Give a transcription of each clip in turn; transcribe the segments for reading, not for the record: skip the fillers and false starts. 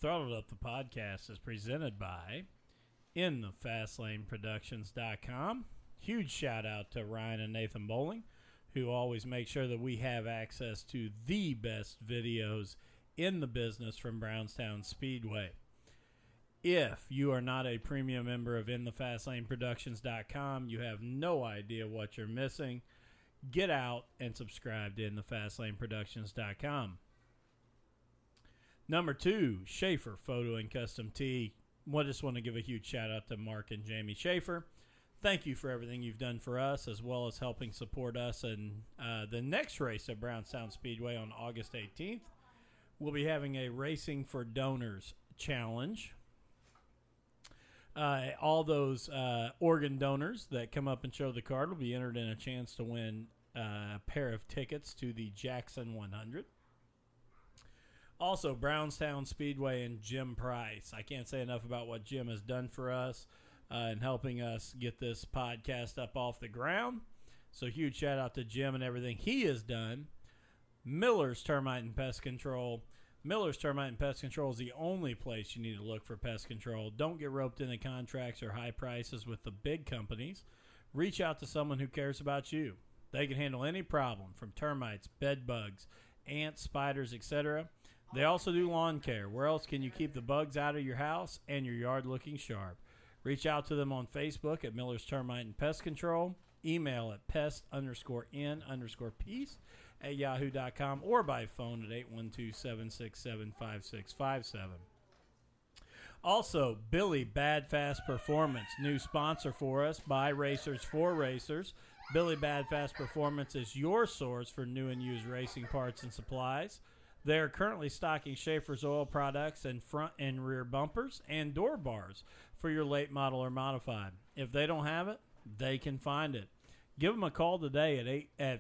Throttled Up the Podcast is presented by InTheFastLaneProductions.com. Huge shout out to Ryan and Nathan Bowling, who always make sure that we have access to the best videos in the business from Brownstown Speedway. If you are not a premium member of InTheFastLaneProductions.com, you have no idea what you're missing. Get out and subscribe to InTheFastLaneProductions.com. Number 2, Schaefer Photo and Custom Tee. I just want to give a huge shout out to Mark and Jamie Schaefer. Thank you for everything you've done for us, as well as helping support us in the next race at Brownstown Speedway on August 18th. We'll be having a Racing for Donors challenge. All those organ donors that come up and show the card will be entered in a chance to win a pair of tickets to the Jackson 100. Also, Brownstown Speedway and Jim Price. I can't say enough about what Jim has done for us in helping us get this podcast up off the ground. So huge shout out to Jim and everything he has done. Miller's Termite and Pest Control. Miller's Termite and Pest Control is the only place you need to look for pest control. Don't get roped into contracts or high prices with the big companies. Reach out to someone who cares about you. They can handle any problem from termites, bed bugs, ants, spiders, etc. They also do lawn care. Where else can you keep the bugs out of your house and your yard looking sharp? Reach out to them on Facebook at Miller's Termite and Pest Control. Email at pest_n_peace@yahoo.com or by phone at 812-767-5657. Also, Billy Bad Fast Performance, new sponsor for us, by racers for racers. Billy Bad Fast Performance is your source for new and used racing parts and supplies. They are currently stocking Schaefer's oil products and front and rear bumpers and door bars for your late model or modified. If they don't have it, they can find it. Give them a call today at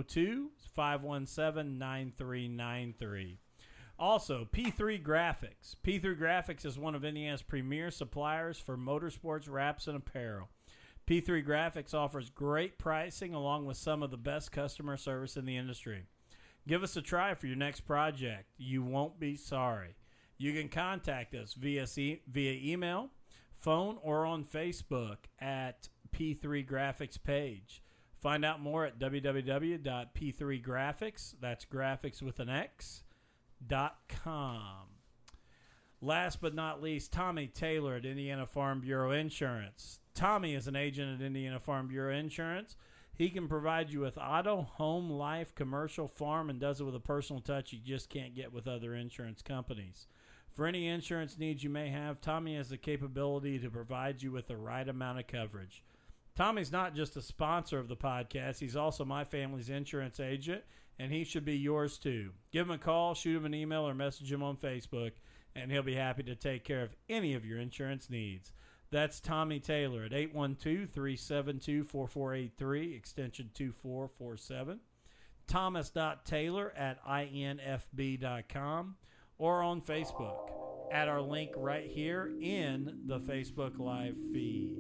502-517-9393. Also, P3 Graphics. P3 Graphics is one of Indiana's premier suppliers for motorsports wraps and apparel. P3 Graphics offers great pricing along with some of the best customer service in the industry. Give us a try for your next project. You won't be sorry. You can contact us via email, phone, or on Facebook at P3 Graphics page. Find out more at www.p3graphics, that's graphics with an X.com. Last but not least, Tommy Taylor at Indiana Farm Bureau Insurance. Tommy is an agent at Indiana Farm Bureau Insurance. He can provide you with auto, home, life, commercial, farm, and does it with a personal touch you just can't get with other insurance companies. For any insurance needs you may have, Tommy has the capability to provide you with the right amount of coverage. Tommy's not just a sponsor of the podcast. He's also my family's insurance agent, and he should be yours too. Give him a call, shoot him an email, or message him on Facebook, and he'll be happy to take care of any of your insurance needs. That's Tommy Taylor at 812-372-4483, extension 2447. Thomas.Taylor at infb.com or on Facebook at our link right here in the Facebook Live feed.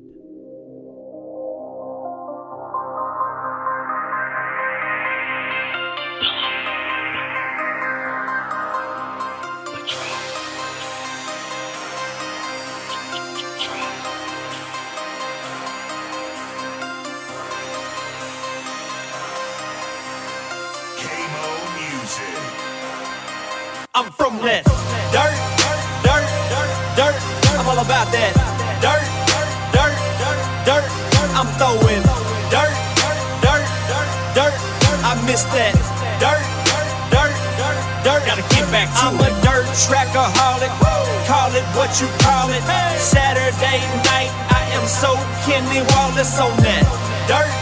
I'm from that dirt. I'm all about that dirt. I'm throwing dirt. I miss that dirt. Gotta get back to it. I'm a dirt trackaholic. Call it what you call it. Saturday night, I am so Kenny Wallace on that dirt.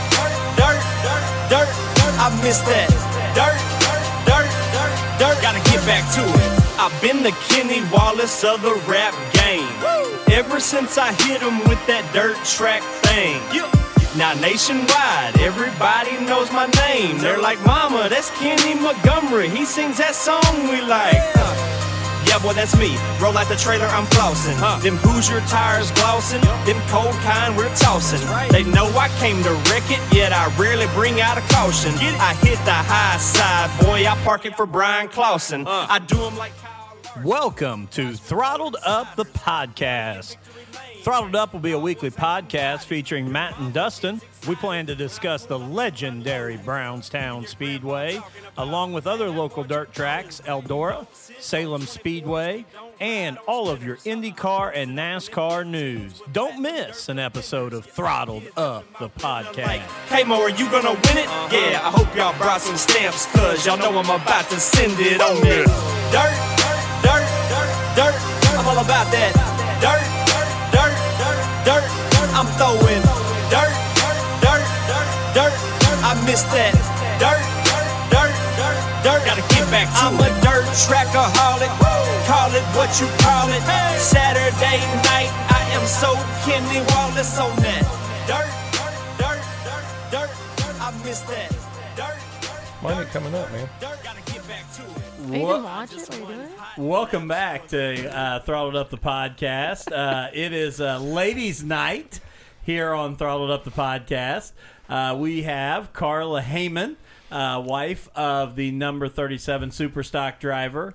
I miss that dirt. Gotta get back to it. I've been the Kenny Wallace of the rap game. Ever since I hit him with that dirt track thing. Now nationwide, everybody knows my name. They're like, mama, that's Kenny Montgomery. He sings that song we like. Yeah, boy, that's me. Roll out the trailer, I'm flossing. Them Hoosier tires glossing. Them cold kind we're tossing. They know I came to wreck it, yet I rarely bring out a caution. I hit the high side, boy, I park it for Brian Clausen. I do them like Kyle. Welcome to Throttled Up, the podcast. Throttled Up will be a weekly podcast featuring Matt and Dustin. We plan to discuss the legendary Brownstown Speedway, along with other local dirt tracks, Eldora, Salem Speedway, and all of your IndyCar and NASCAR news. Don't miss an episode of Throttled Up, the podcast. Hey, Mo, are you gonna win it? Yeah, I hope y'all brought some stamps, cause y'all know I'm about to send it on it. Dirt, dirt, dirt, dirt, I'm all about that. Dirt, dirt, dirt, I'm throwing dirt, dirt, dirt, I miss that. Dirt, dirt, dirt, gotta get back to I'm a dirt trackaholic, call it what you call it. Saturday night, I am so Kenny Wallace on that. Dirt, dirt, dirt, I miss that. Mine ain't coming up, man. Gotta get back to it. Are you gonna watch it? What are you doing? Welcome back to Throttled Up, the podcast. It is Ladies' Night here on Throttled Up, the podcast. We have Carla Heyman, wife of the number 37 Superstock driver,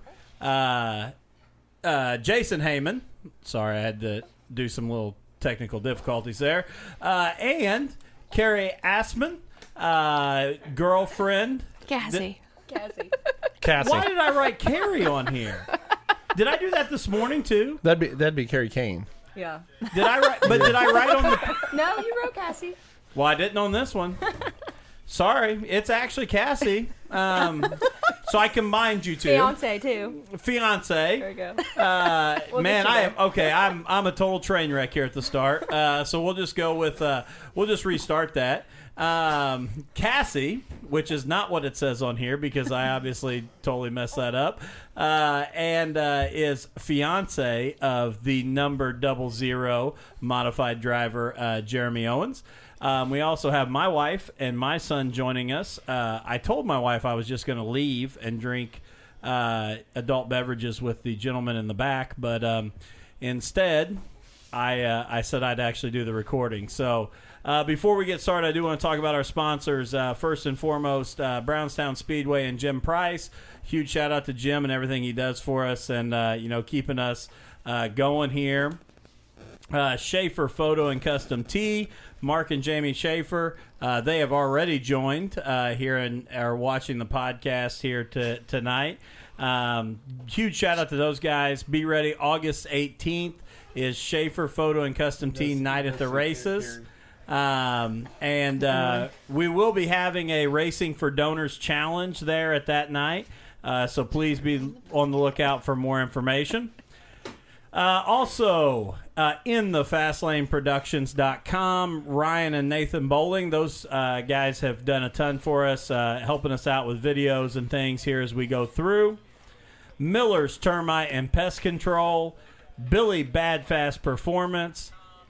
Jason Heyman. Sorry, I had to do some little technical difficulties there. And Carrie Assman, girlfriend. Cassie. Cassie. Why did I write Carrie on here? Did I do that this morning too? That'd be Carrie Kane. Yeah. Did I write? But did I write on the? No, you wrote Cassie. Well, I didn't on this one. Sorry, it's actually Cassie. So I combined you two. Fiance too. Fiance. There we go. Man, get you I am okay. I'm a total train wreck here at the start. So we'll just go with we'll just restart that. Cassie, which is not what it says on here because I obviously totally messed that up, and is fiance of the number 00 modified driver Jeremy Owens. We also have my wife and my son joining us. I told my wife I was just going to leave and drink adult beverages with the gentleman in the back, but instead I said I'd actually do the recording. So before we get started, I do want to talk about our sponsors. First and foremost, Brownstown Speedway and Jim Price. Huge shout out to Jim and everything he does for us and keeping us going here. Schaefer Photo and Custom Tee, Mark and Jamie Schaefer. They have already joined here and are watching the podcast here tonight. Huge shout out to those guys. Be ready. August 18th is Schaefer Photo and Custom Tee night at the races. We will be having a Racing for Donors challenge there at that night. So please be on the lookout for more information. Also, in the FastLaneProductions.com, Ryan and Nathan Bowling, those guys have done a ton for us, helping us out with videos and things here as we go through. Miller's Termite and Pest Control, Billy Bad Fast Performance.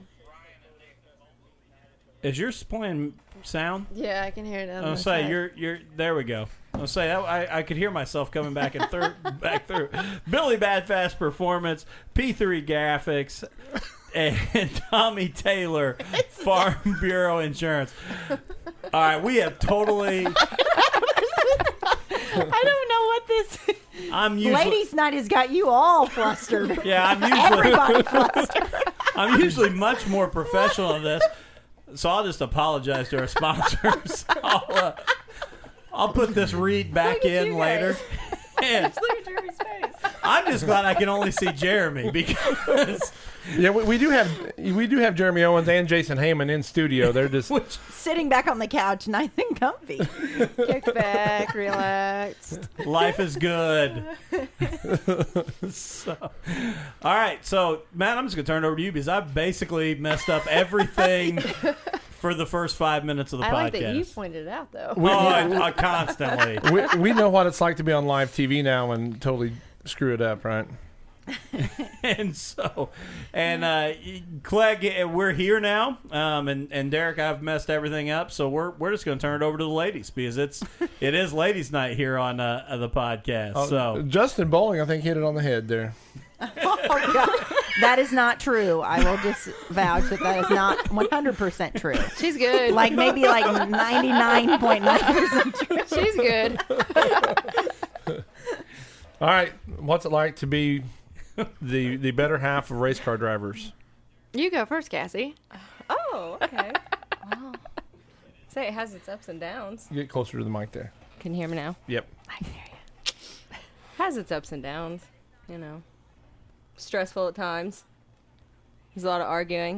Is yours playing sound? Yeah, I can hear it. I'll say you're. There we go. I'll say I could hear myself coming back and back through. Billy Bad Fast Performance, P3 Graphics, and Tommy Taylor, Farm Bureau Insurance. All right, we have totally. I don't know what this. I'm usually. Ladies' Night has got you all flustered. Yeah, Everybody flustered. I'm usually much more professional on this, so I'll just apologize to our sponsors. I'll put this read back in later. And Look at Jeremy's face. I'm just glad I can only see Jeremy because Yeah, we do have Jeremy Owens and Jason Heyman in studio. They're just Sitting back on the couch, nice and comfy. Kick back, relaxed. life is good. All right, so Matt, I'm just gonna turn it over to you because I've basically messed up everything for the first 5 minutes of the I podcast. like that you pointed it out, though. I constantly. we know what it's like to be on live TV now and totally screw it up, right? Clegg, we're here now, and Derek, I've messed everything up, so we're just going to turn it over to the ladies because it is ladies' night here on the podcast. So Justin Bowling, I think, hit it on the head there. Oh, God. That is not true. I will just vouch that is not 100% true. She's good. Like maybe like 99.9% true. She's good. All right. What's it like to be the better half of race car drivers? You go first, Cassie. Oh, okay. Wow. Say it has its ups and downs. Get closer to the mic there. Can you hear me now? Yep. I can hear you. Has its ups and downs, you know. Stressful at times. There's a lot of arguing.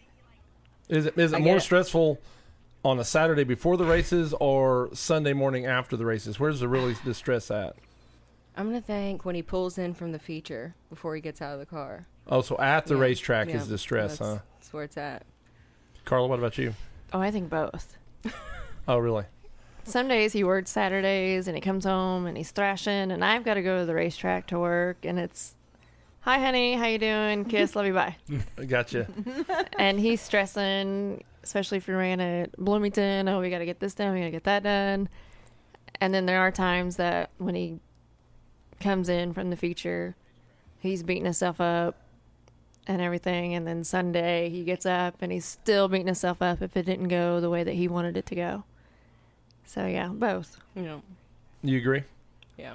Is it I more get it. stressful on a Saturday before the races or Sunday morning after the races? Where's the stress at? I'm going to think when he pulls in from the feature before he gets out of the car. Oh, so at the Yeah. racetrack Yeah, is the stress, huh? That's where it's at. Carla, what about you? Oh, I think both. Oh, really? Some days he works Saturdays and he comes home and he's thrashing, and I've got to go to the racetrack to work, and it's, hi, honey, how you doing? Kiss, love you, bye. Gotcha. And he's stressing, especially if we ran at Bloomington. Oh, we got to get this done. We got to get that done. And then there are times that when he comes in from the feature, he's beating himself up and everything. And then Sunday he gets up and he's still beating himself up if it didn't go the way that he wanted it to go. So yeah, both. You know, You agree? yeah.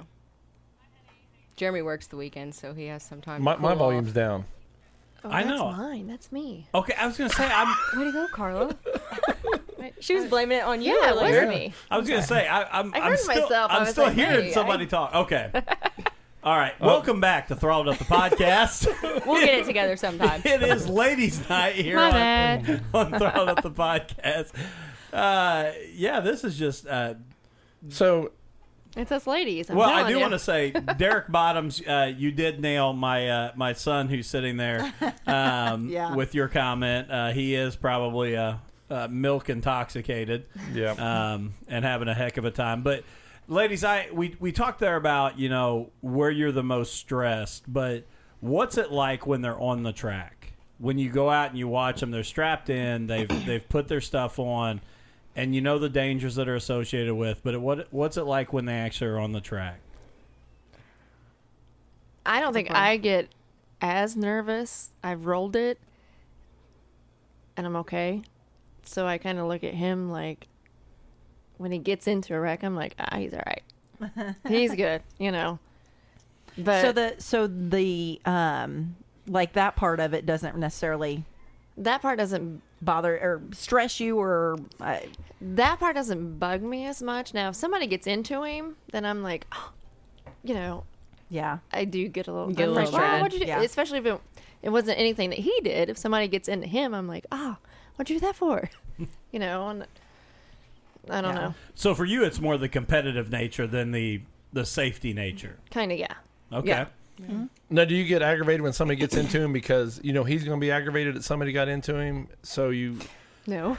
Jeremy works the weekend, so he has some time. My to cool off. volume's down. Oh, I that's know. mine. That's me. Okay, I was gonna say I'm. Way to go, Carla. She was blaming it on you Yeah, it earlier. was me. I was gonna say I'm I heard still, myself. I I'm was still like, hearing hey, somebody talk. Okay. All right. Welcome back to Throttled Up the podcast. We'll get it together sometime. It is ladies' night here My on, bad. on Throttled Up the podcast. Yeah, this is just. So, It's us ladies. I'm Well, I telling do you. want to say, Derek Bottoms, you did nail my son who's sitting there Yeah. with your comment. He is probably milk intoxicated yeah. and having a heck of a time. But, ladies, we talked there about, where you're the most stressed. But what's it like when they're on the track? When you go out and you watch them, they're strapped in, they've put their stuff on, and you know the dangers that are associated with. But what's it like when they actually are on the track? I don't think I get as nervous. I've rolled it, and I'm okay. So I kind of look at him like, when he gets into a wreck, I'm like, he's all right. He's good, But So the like that part of it doesn't necessarily that part doesn't bother or stress you or that part doesn't bug me as much. Now, if somebody gets into him, then I'm like, yeah. I do get a little. Get a I'm little like, wow, dread. what'd you do? Yeah. Especially if it wasn't anything that he did. If somebody gets into him, I'm like, what'd you do that for? And I don't know. So for you, it's more the competitive nature than the safety nature. Kind of, yeah. Okay. Yeah. Now, do you get aggravated when somebody gets into him because he's going to be aggravated that somebody got into him? So you, No.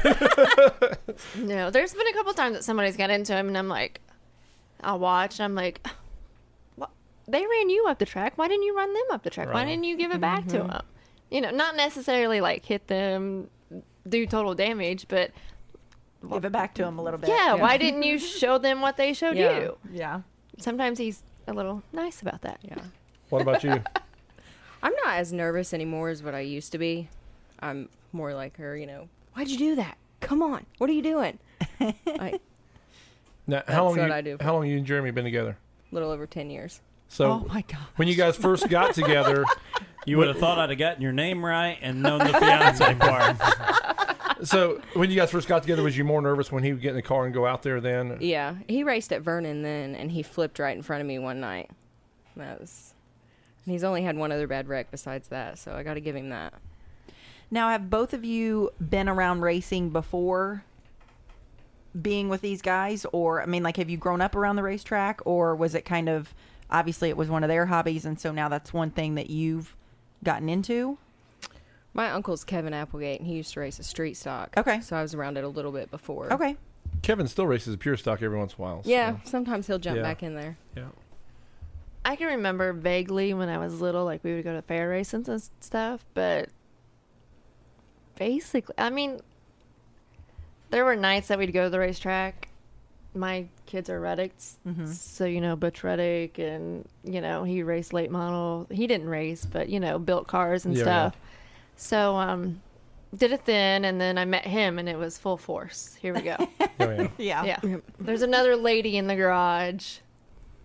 No. There's been a couple times that somebody's got into him, and I'm like, I'll watch, and I'm like, what? They ran you up the track. Why didn't you run them up the track? Why Right. didn't you give it back to them? Not necessarily like hit them, do total damage, but Give it back to him a little bit. yeah, why didn't you show them what they showed Yeah. you? Yeah. Sometimes he's a little nice about that. Yeah. what about you? I'm not as nervous anymore as what I used to be. I'm more like her, Why'd you do that? Come on. What are you doing? Like, Now, That's what I do. How long you and Jeremy been together? a little over 10 years. So Oh my god. when you guys first got together, You would have thought I'd have gotten your name right and known the fiance part. so when you guys first got together, was you more nervous when he would get in the car and go out there then? Yeah. He raced at Vernon then, and he flipped right in front of me one night. And he's only had one other bad wreck besides that, so I got to give him that. Now, have both of you been around racing before being with these guys? Or, have you grown up around the racetrack? Or was it kind of, obviously it was one of their hobbies, and so now that's one thing that you've gotten into? My uncle's Kevin Applegate, and he used to race a street stock. Okay. So I was around it a little bit before. Okay. Kevin still races a pure stock every once in a while. so- Yeah, sometimes he'll jump Yeah. back in there. Yeah. I can remember vaguely when I was little, like we would go to fair races and stuff, but basically, there were nights that we'd go to the racetrack. My kids are Reddicks, so, Butch Reddick, and, he raced late model. He didn't race, but, built cars and Yeah, stuff. So, did it then, and then I met him, and it was full force. Here we go. Oh, yeah. Yeah. Yeah. There's another lady in the garage.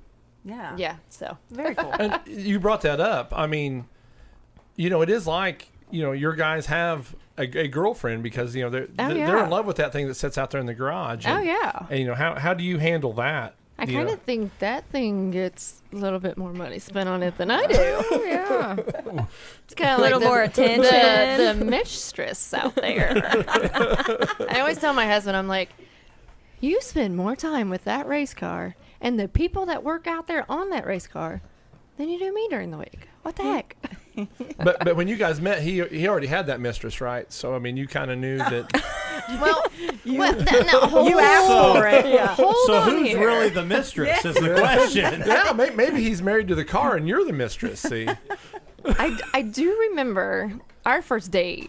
Yeah. Yeah, so Very cool. And you brought that up. I mean, it is like, your guys have a girlfriend because, they're yeah. in love with that thing that sits out there in the garage. Oh, And, yeah. And, how do you handle that? I You kind know? of think that thing gets a little bit more money spent on it than I do. Oh, yeah. It's kind of A little like more attention. The mistress out there. I always tell my husband, I'm like, you spend more time with that race car and the people that work out there on that race car than you do me during the week. What the heck? But when you guys met, he already had that mistress, right? So, I mean, you kind of knew that. Hold You asked on. for it. Yeah. Hold So on who's here. really the mistress is the question. Yeah, maybe he's married to the car and you're the mistress, see? I do remember our first date.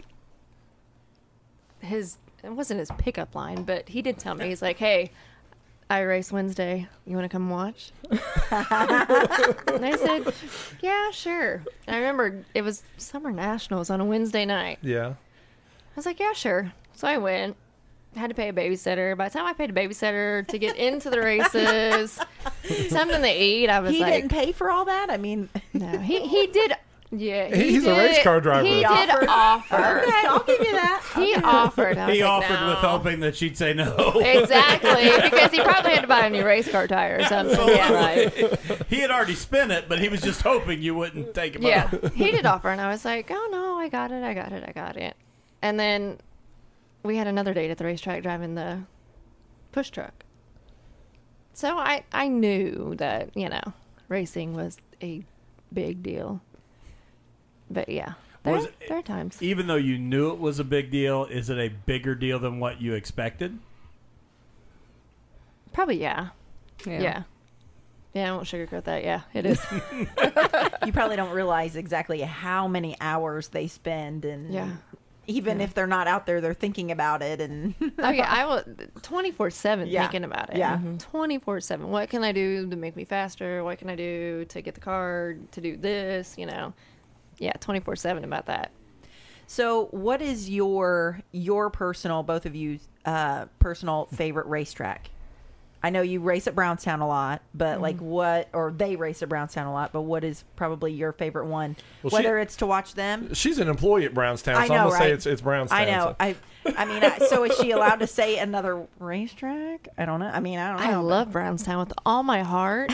It wasn't his pickup line, but he did tell me, he's like, hey, I race Wednesday. You want to come watch? And I said, yeah, sure. And I remember it was Summer Nationals on a Wednesday night. Yeah. I was like, yeah, sure. So I went. Had to pay a babysitter. By the time I paid a babysitter to get into the races, something to eat, I was He like, didn't pay for all that? I mean, no, he did. Yeah, He's a race car driver. He He did offer. okay, I'll give you that. He offered. I was He like, offered no. with hoping that she'd say no. Exactly, because he probably had to buy a new race car tire or something. Yeah, right. He had already spent it, but he was just hoping you wouldn't take him Yeah, up. he did offer, and I was like, oh no, I got it. And then we had another date at the racetrack driving the push truck. So I knew that, racing was a big deal. But yeah, there are times. Even though you knew it was a big deal, is it a bigger deal than what you expected? Probably, yeah. Yeah, I won't sugarcoat that. Yeah, it is. You probably don't realize exactly how many hours they spend, and Yeah. even if they're not out there, they're thinking about it. And Oh yeah, I will 24/7 Yeah. thinking about it. Yeah. 24/7. What can I do to make me faster? What can I do to get the car to do this? Yeah, 24/7 about that. so, what is your personal, both of you, personal favorite racetrack? I know you race at Brownstown a lot, but like or they race at Brownstown a lot, but what is probably your favorite one? Well, Whether it's to watch them. She's an employee at Brownstown, so I I'm know, going to say right? it's Brownstown. I know. So. I mean, so is she allowed to say another racetrack? I don't know. I mean, I don't know. I love Brownstown with all my heart.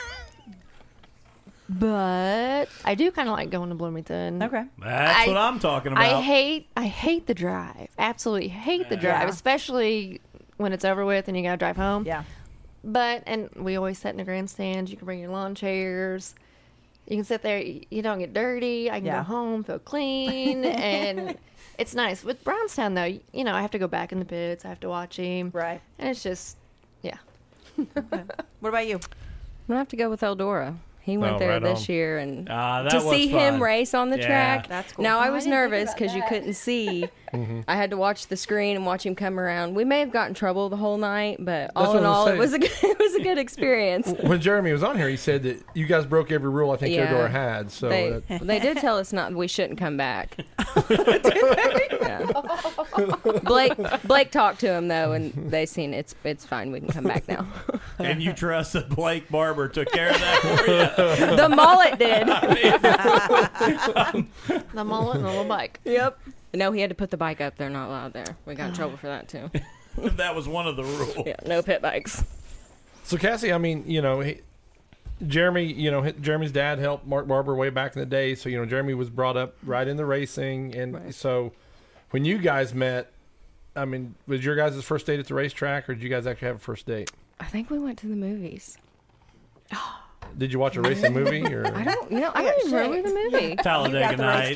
But I do kind of like going to Bloomington. Okay. That's what I'm talking about. I hate the drive. Absolutely hate the drive, Yeah. especially when it's over with and you got to drive home. Yeah. And we always sit in the grandstands. You can bring your lawn chairs. You can sit there. You don't get dirty. I can Yeah. go home, feel clean, and it's nice. With Brownstown, though, I have to go back in the pits. I have to watch him. Right. And it's just, yeah. What about you? I'm gonna have to go with Eldora. He went Oh, there right this on. year, and That to was see fun. him race on the Yeah. track. That's cool. Now I Oh, was I didn't think nervous about because you that. couldn't see. Mm-hmm. I had to watch the screen and watch him come around. We may have gotten in trouble the whole night, but all what in I was all, saying. it was it was a good experience. When Jeremy was on here, he said that you guys broke every rule I think Yeah. Eldora had. So They did tell us we shouldn't come back. Yeah. Blake talked to him though, and they seen it's fine. We can come back now. And you trust that Blake Barber took care of that for you? The mullet did. The mullet and the little bike. Yep. No, he had to put the bike up. They're not allowed there. We got in trouble for that too. That was one of the rules. Yeah, no pit bikes. So Cassie, I mean, Jeremy, Jeremy's dad helped Mark Barber way back in the day. So, Jeremy was brought up right in the racing. And Right. so when you guys met, I mean, was your guys' first date at the racetrack or did you guys actually have a first date? I think we went to the movies. Did you watch a racing movie? Or I don't even remember the movie. Talladega the Night.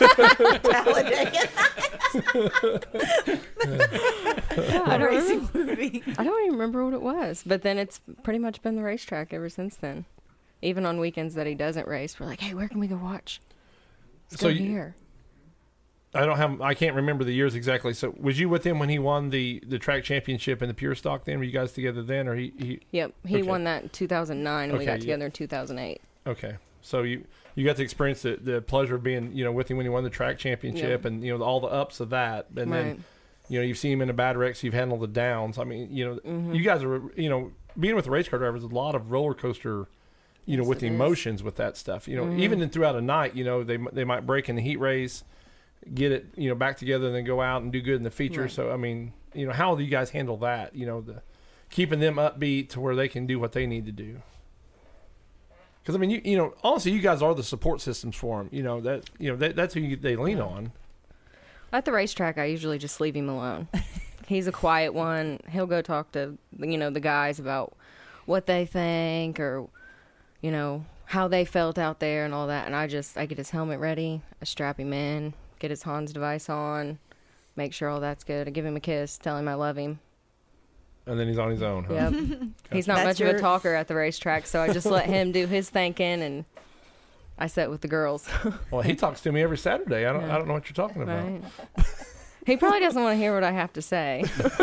I don't Racing movie. I don't even remember what it was. But then it's pretty much been the racetrack ever since then. Even on weekends that he doesn't race, we're like, hey, where can we go watch? Let's So go you- here. I can't remember the years exactly. So was you with him when he won the track championship in the pure stock then? Were you guys together then or he Yep, he Okay. won that in 2009, and we Okay, got yeah. together in 2008. Okay. So you got to experience the pleasure of being, with him when he won the track championship Yeah. and, all the ups of that. And Right. then, you've seen him in a bad wreck, so you've handled the downs. I mean, you guys are, being with the race car drivers, a lot of roller coaster you know, Yes, with the it is. emotions with that stuff. You know, even in throughout a night, you know, they might break in the heat race, get it, you know, back together, and then go out and do good in the feature. Right. So I mean, you know, how do you guys handle that? You know, keeping them upbeat to where they can do what they need to do. Because I mean, you know, honestly, you guys are the support systems for them. You know that's who they lean on. At the racetrack, I usually just leave him alone. He's a quiet one. He'll go talk to, you know, the guys about what they think or, you know, how they felt out there and all that. And I get his helmet ready, I strap him in, get his Hans device on, make sure all that's good. I give him a kiss, tell him I love him. And then he's on his own. Huh? Yep. He's not That's much of your- a talker at the racetrack, so I just let him do his thinking and I sit with the girls. Well, he talks to me every Saturday. I don't know what you're talking about. Right. He probably doesn't want to hear what I have to say.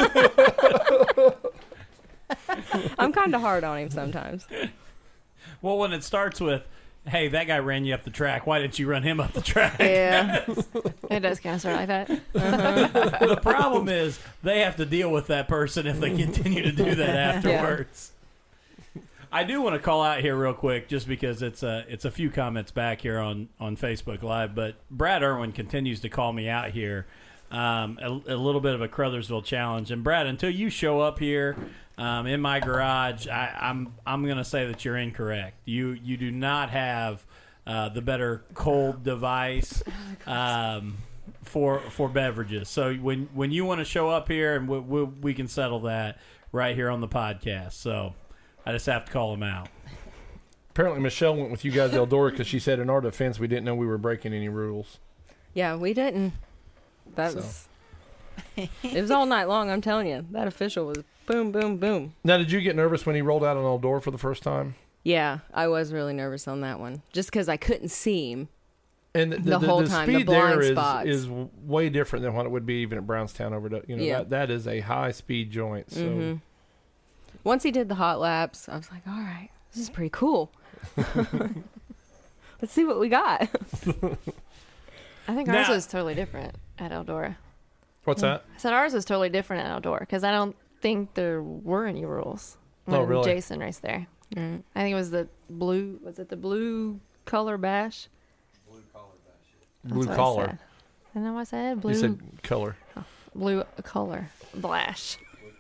I'm kind of hard on him sometimes. Well, when it starts with, hey, that guy ran you up the track. Why didn't you run him up the track? Yeah. It does kind of start like that. The problem is they have to deal with that person if they continue to do that afterwards. I do want to call out here real quick, just because it's a few comments back here on Facebook Live, but Brad Irwin continues to call me out here. A little bit of a Crothersville challenge. And Brad, until you show up here in my garage, I'm going to say that you're incorrect. You do not have the better cold device for beverages. So when you want to show up here, and we can settle that right here on the podcast. So I just have to call him out. Apparently, Michelle went with you guys to Eldora because she said in our defense we didn't know we were breaking any rules. Yeah, we didn't. That was. It was all night long. I'm telling you, that official was boom, boom, boom. Now, did you get nervous when he rolled out on Eldora for the first time? Yeah, I was really nervous on that one, just because I couldn't see him. And The whole time, the speed blind there spots. is way different than what it would be even at Brownstown over to, you know, Yeah. that is a high speed joint. So Once he did the hot laps, I was like, all right, this is pretty cool. Let's see what we got. I think ours was totally different at Eldora. what's that? I said ours was totally different at Eldora because I don't think there were any rules when Oh, really? Jason raced there. I think it was the blue. Was it the blue color bash? Blue That's what I collar. said. I know what I said. Blue. You said color. Blue color blash.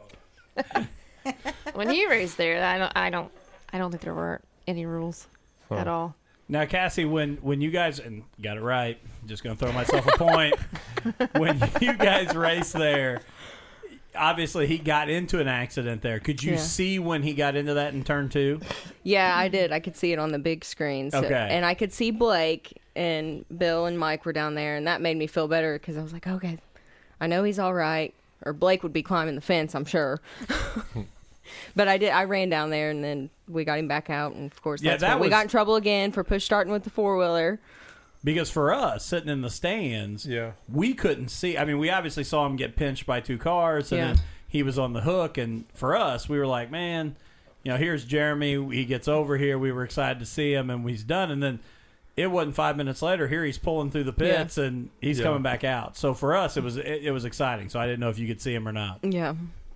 When he raced there, I don't think there were any rules at all. Now, Cassie, when you guys, and got it right, just going to throw myself a point. When you guys raced there, obviously he got into an accident there. Could you Yeah. see when he got into that in turn 2? Yeah, I did. I could see it on the big screen. So, Okay. And I could see Blake and Bill and Mike were down there, and that made me feel better because I was like, okay, I know he's all right. Or Blake would be climbing the fence, I'm sure. But I ran down there, and then we got him back out, and of course, Yeah, that's that when we was- got in trouble again for push starting with the four-wheeler. Because for us, sitting in the stands, Yeah. we couldn't see. I mean, we obviously saw him get pinched by 2 cars, and Yeah. then he was on the hook. And for us, we were like, man, you know, here's Jeremy. He gets over here. We were excited to see him, and he's done. And then it wasn't 5 minutes later. Here he's pulling through the pits, and he's Yeah. coming back out. So for us, it was exciting. So I didn't know if you could see him or not. Yeah.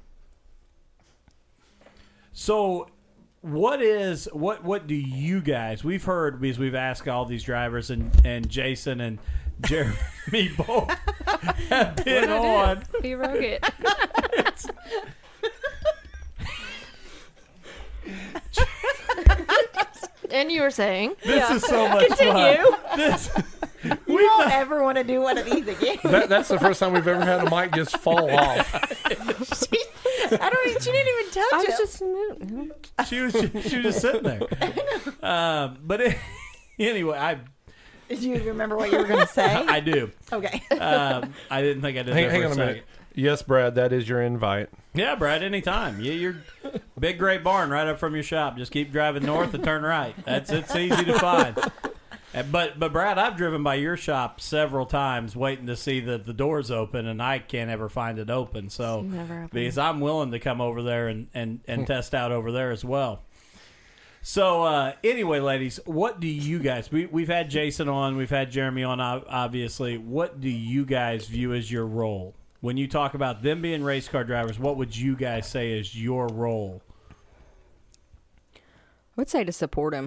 So what do you guys, we've heard, because we've asked all these drivers, and Jason and Jeremy both have been on. He broke it. And you were saying, This is so much fun. This, You don't ever want to do one of these again. That's the first time we've ever had a mic just fall off. I don't even, she didn't even touch I it. was just she was just sitting there. But anyway, Do you remember what you were going to say? I do. Okay. I didn't think I did. Hang that for on a second. minute. Yes, Brad, that is your invite. Yeah, Brad, anytime. You're big, great barn right up from your shop. Just keep driving north and turn right. It's easy to find. But Brad, I've driven by your shop several times waiting to see the doors open, and I can't ever find it open. So Never open. because I'm willing to come over there and test out over there as well. So anyway, ladies, what do you guys? We've had Jason on, we've had Jeremy on, obviously. What do you guys view as your role? When you talk about them being race car drivers, what would you guys say is your role? I would say to support him.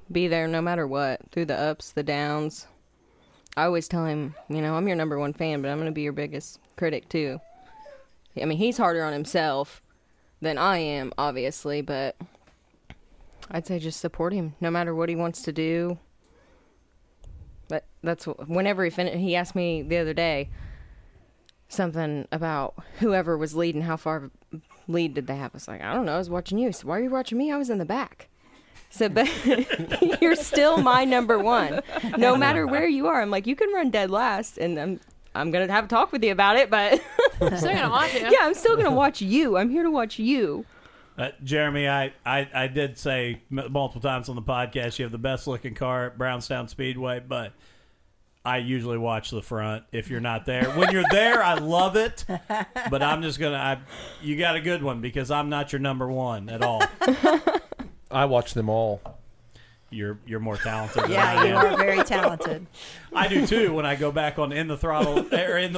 be there no matter what, through the ups, the downs. I always tell him, I'm your number one fan, but I'm going to be your biggest critic too. I mean, he's harder on himself than I am, obviously, but I'd say just support him no matter what he wants to do. But that's whenever he asked me the other day something about whoever was leading, how far lead did they have? I was like, I don't know. I was watching you. So why are you watching me? I was in the back. So, but you're still my number one, no matter where you are. I'm like, you can run dead last, and I'm gonna have a talk with you about it, but I'm still gonna watch you. Yeah, I'm still gonna watch you. I'm here to watch you. Jeremy, I did say multiple times on the podcast you have the best looking car at Brownstown Speedway, but I usually watch the front if you're not there. When you're there, I love it, but I'm just you got a good one because I'm not your number one at all. I watch them all. You're more talented than I Yeah, am. you are very talented. I do too when I go back on In the Throttle or in the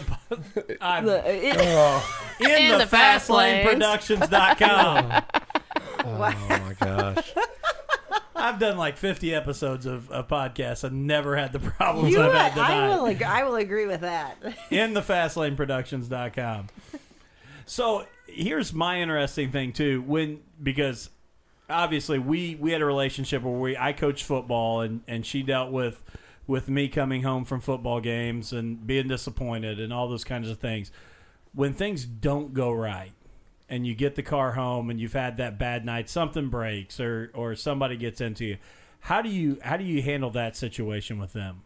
In the Fast Lanes. FastLaneProductions.com. Oh my gosh. I've done like 50 episodes of podcasts and never had the problems I've had tonight. I will agree with that. In the FastLaneProductions.com. So here's my interesting thing too, because obviously we had a relationship where I coached football and she dealt with me coming home from football games and being disappointed and all those kinds of things. When things don't go right and you get the car home and you've had that bad night, something breaks or somebody gets into you, how do you handle that situation with them?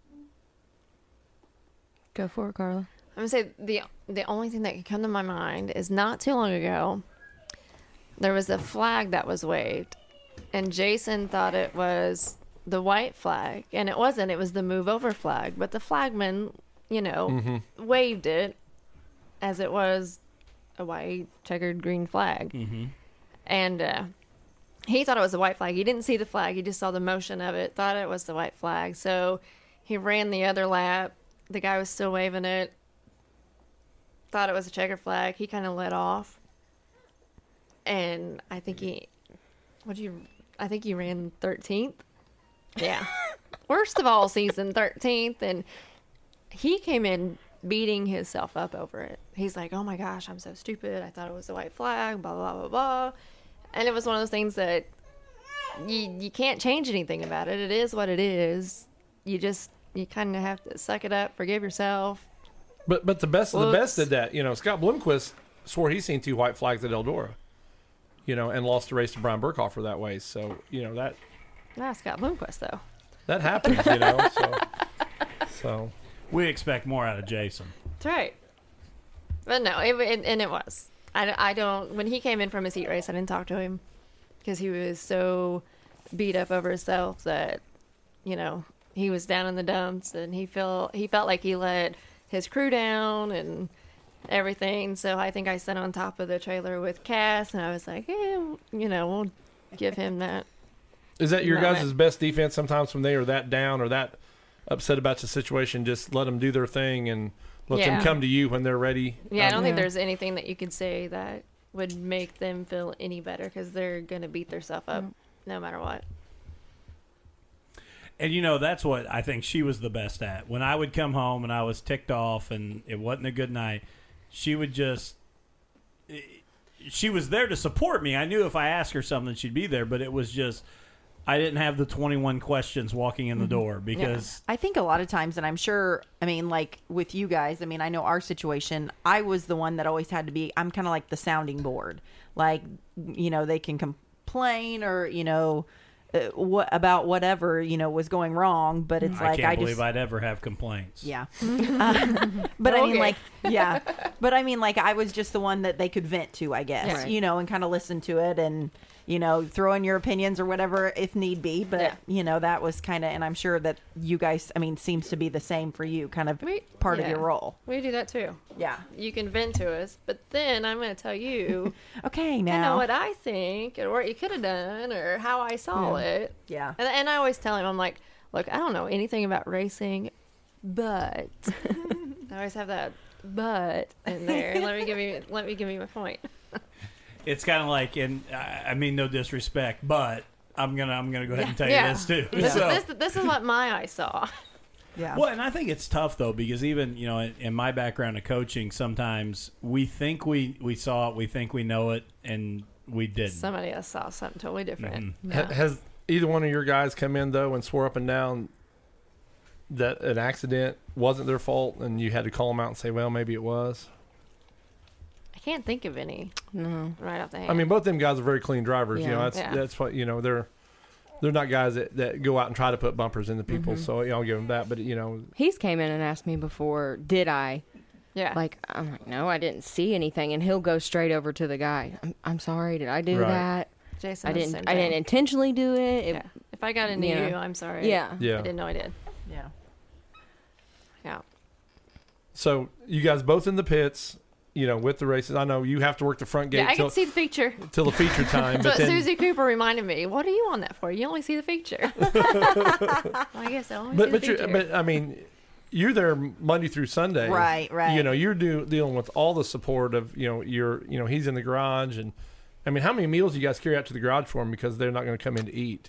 Go for it, Carla. I'm gonna say the only thing that can come to my mind is not too long ago, there was a flag that was waved, and Jason thought it was the white flag, and it wasn't. It was the move over flag, but the flagman, waved it as it was a white checkered green flag, and he thought it was the white flag. He didn't see the flag; he just saw the motion of it. Thought it was the white flag, so he ran the other lap. The guy was still waving it. Thought it was a checkered flag. He kind of let off. And I think he ran 13th. Yeah. Worst of all season, 13th. And he came in beating himself up over it. He's like, oh my gosh, I'm so stupid. I thought it was the white flag, blah, blah, blah, blah. And it was one of those things that you can't change anything about it. It is what it is. You kind of have to suck it up, forgive yourself. But the best of the best did that. Scott Bloomquist swore he's seen 2 white flags at Eldora. And lost the race to Brian Burkhofer that way. So, that... Nah, Scott Bloomquist, though. That happens, So... We expect more out of Jason. That's right. But no, it was. I don't... When he came in from his heat race, I didn't talk to him. Because he was so beat up over himself that, he was down in the dumps. And he felt like he let his crew down and... everything. So I think I sat on top of the trailer with Cass, and I was like, we'll give him that. Is that your guys' best defense sometimes when they are that down or that upset about the situation? Just let them do their thing and let them come to you when they're ready. Yeah, I don't think there's anything that you could say that would make them feel any better because they're going to beat themselves up no matter what. And, that's what I think she was the best at. When I would come home and I was ticked off and it wasn't a good night, she was there to support me. I knew if I asked her something, she'd be there, but it was just, I didn't have the 21 questions walking in the door because... I think a lot of times, and I'm sure, like with you guys, I know our situation, I was the one that always had to be, I'm kind of like the sounding board. Like, they can complain or, about whatever was going wrong, but it's I like can't believe I'd ever have complaints. Yeah. But I was just the one that they could vent to, I guess, and kind of listen to it and throw in your opinions or whatever if need be. But that was kind of, and I'm sure that you guys, seems to be the same for you, kind of part of your role. We do that too. Yeah. You can vent to us, but then I'm going to tell you, okay, now what I think or what you could have done or how I saw it. Yeah. And I always tell him, I'm like, look, I don't know anything about racing, but I always have that but in there. Let me give you my point. It's kind of like, and I mean no disrespect, but I'm gonna go ahead and tell you Yeah. this too. This, So- this is what my eyes saw. Yeah. Well, and I think it's tough though, because even in my background of coaching, sometimes we think we saw it, we think we know it, and we didn't. Somebody else saw something totally different. Has either one of your guys come in though and swore up and down that an accident wasn't their fault, and you had to call them out and say, well, maybe it was? I can't think of any No. right off the hand. I mean, both them guys are very clean drivers. You know, Yeah. that's Yeah. that's what they're not guys that go out and try to put bumpers into people. So I'll give them that. But He's came in and asked me before, did I? yeah. Like, I'm like, no, I didn't see anything. And he'll go straight over to the guy. I'm sorry, did I do Right. that? Jason, I was the didn't. same I didn't thing. intentionally do it. Yeah. If I got into Yeah. you, I'm sorry. Yeah. yeah. I didn't know I did. Yeah. Yeah. So you guys both in the pits, with the races. I know you have to work the front gate Yeah, I till can see the feature. the feature time. So but then, Susie Cooper reminded me, "What are you on that for? You only see the feature." I guess I only see the feature. but I mean, you're there Monday through Sunday. Right, right. You're dealing with all the support of he's in the garage, and I mean, how many meals do you guys carry out to the garage for him because they're not going to come in to eat?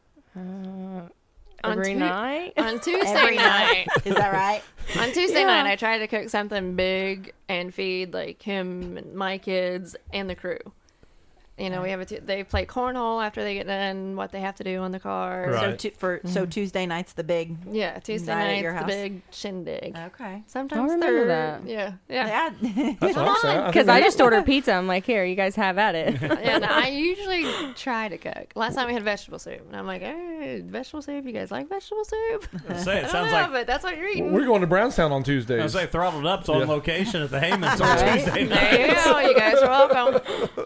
Every Tu- night. on Tuesday Every night. Is that right? On Tuesday Yeah. night, I tried to cook something big and feed like him and my kids and the crew. We have they play cornhole after they get done what they have to do on the car. Right. So Tuesday night's the big. Yeah, Tuesday Night at night's your the house? big shindig. Okay. Sometimes I remember they're- that. Yeah. Yeah. That's what I'm saying. Because I just order pizza. I'm like, here, you guys have at it. Yeah, no, I usually try to cook. Last time we had vegetable soup, and I'm like, "Hey, vegetable soup. You guys like vegetable soup?" I say, it I sounds don't know, like but that's what you're eating. We're going to Brownstown on I Tuesdays. was like Throttled Up's on Yeah. location at the Heyman's on Right? Tuesday night. There you go. You guys are welcome.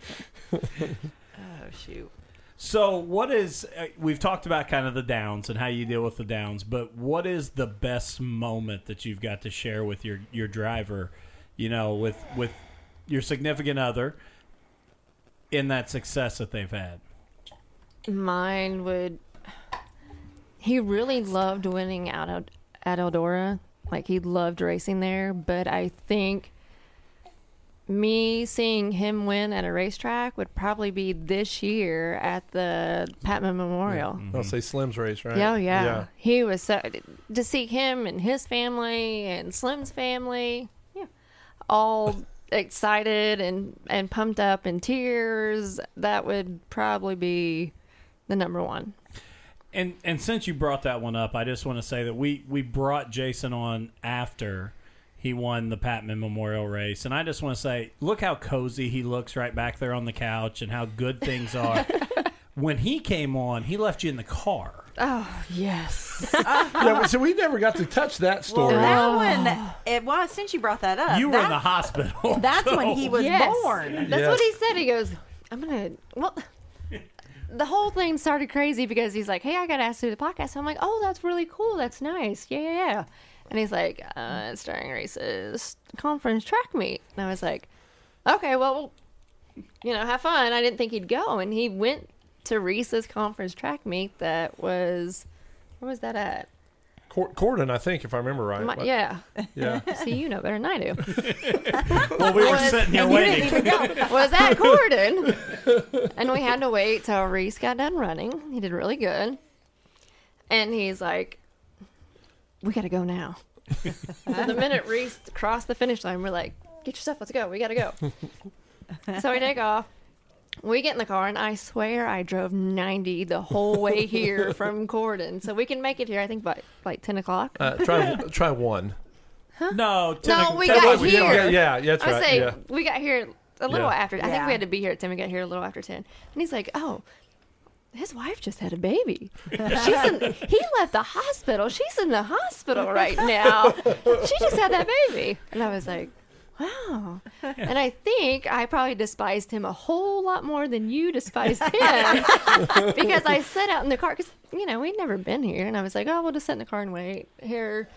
Oh shoot. So, what is? We've talked about kind of the downs and how you deal with the downs, but what is the best moment that you've got to share with your driver? With your significant other in that success that they've had. Mine would. He really loved winning out at Eldora. Like, he loved racing there, but I think me seeing him win at a racetrack would probably be this year at the Patman Memorial. I'll say Slim's race, right? Oh, yeah. He was so. To see him and his family and Slim's family, all excited and pumped up in tears, that would probably be the number one. And since you brought that one up, I just want to say that we brought Jason on after he won the Patman Memorial race, and I just want to say, look how cozy he looks right back there on the couch, and how good things are. When he came on, he left you in the car. Oh, yes. So we never got to touch that story. Well, that one, since you brought that up, You were in the hospital. That's when he was Yes. born. That's Yes. what he said. He goes, I'm going to, well, the whole thing started crazy because he's like, hey, I got to ask you to the podcast. I'm like, oh, that's really cool. That's nice. Yeah. And he's like, it's during Reese's conference track meet. And I was like, okay, well, have fun. I didn't think he'd go. And he went to Reese's conference track meet. That was, where was that at? Corden, I think, if I remember right. But- Yeah. Yeah. See, you know better than I do. Well, we were sitting here waiting. Was at Corden. And we had to wait till Reese got done running. He did really good. And he's like, we got to go now. So the minute Reese crossed the finish line, we're like, get your stuff, let's go. We got to go. So we take off. We get in the car, and I swear I drove 90 the whole way here from Corden. So we can make it here, I think, by like 10 o'clock. Try one. No, We got Yeah, here. yeah, that's I right. say Yeah. we got here a little Yeah. after. I think Yeah. we had to be here at 10. We got here a little after 10. And he's like, oh, his wife just had a baby. He left the hospital. She's in the hospital right now. She just had that baby. And I was like, wow. And I think I probably despised him a whole lot more than you despised him. Because I sat out in the car because, we'd never been here. And I was like, oh, we'll just sit in the car and wait here.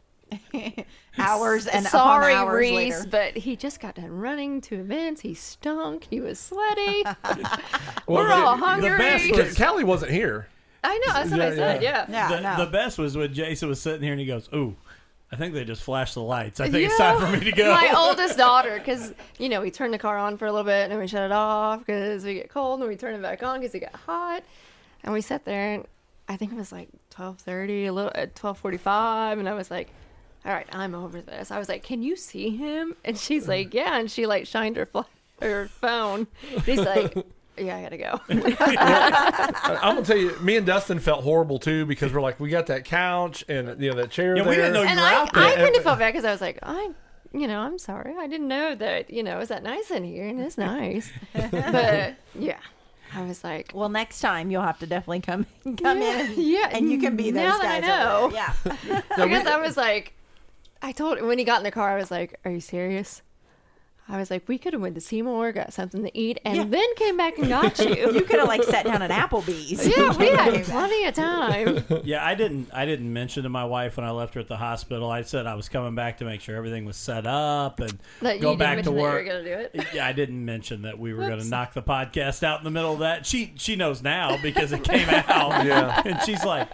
Hours and Sorry, upon hours Reese, later. but he just got done running to events. He stunk. He was sweaty. Well, We're all the hungry. best was- Callie wasn't here. I know. That's what I said. Yeah. Yeah, no. The best was when Jason was sitting here and he goes, ooh, I think they just flashed the lights. I think it's time for me to go. My oldest daughter, because, we turn the car on for a little bit, and then we shut it off because we get cold, and we turn it back on because it got hot. And we sat there, and I think it was like 12:30, at 12:45, and I was like, all right, I'm over this. I was like, can you see him? And she's like, yeah. And she, shined her phone. And he's like, yeah, I gotta go. I'm gonna tell you, me and Dustin felt horrible too because we're like, we got that couch and that chair. Yeah, there. we didn't know you And were out there. I kind of felt bad because I was like, I'm sorry. I didn't know that, it was that nice in here, and it's nice. But, yeah. I was like, Well, next time you'll have to definitely come in. yeah, And you can be those now guys. that I know. over there. Yeah. Because I was like, when he got in the car, I was like, are you serious? I was like, we could have went to Seymour, got something to eat, and then came back and got you. You could have sat down at Applebee's. Yeah, we had plenty of time. Yeah, I didn't mention to my wife when I left her at the hospital. I said I was coming back to make sure everything was set up and That go you back to didn't mention that you work. were gonna do it. Yeah, I didn't mention that we were going to knock the podcast out in the middle of that. She knows now because it came out. Yeah. And she's like,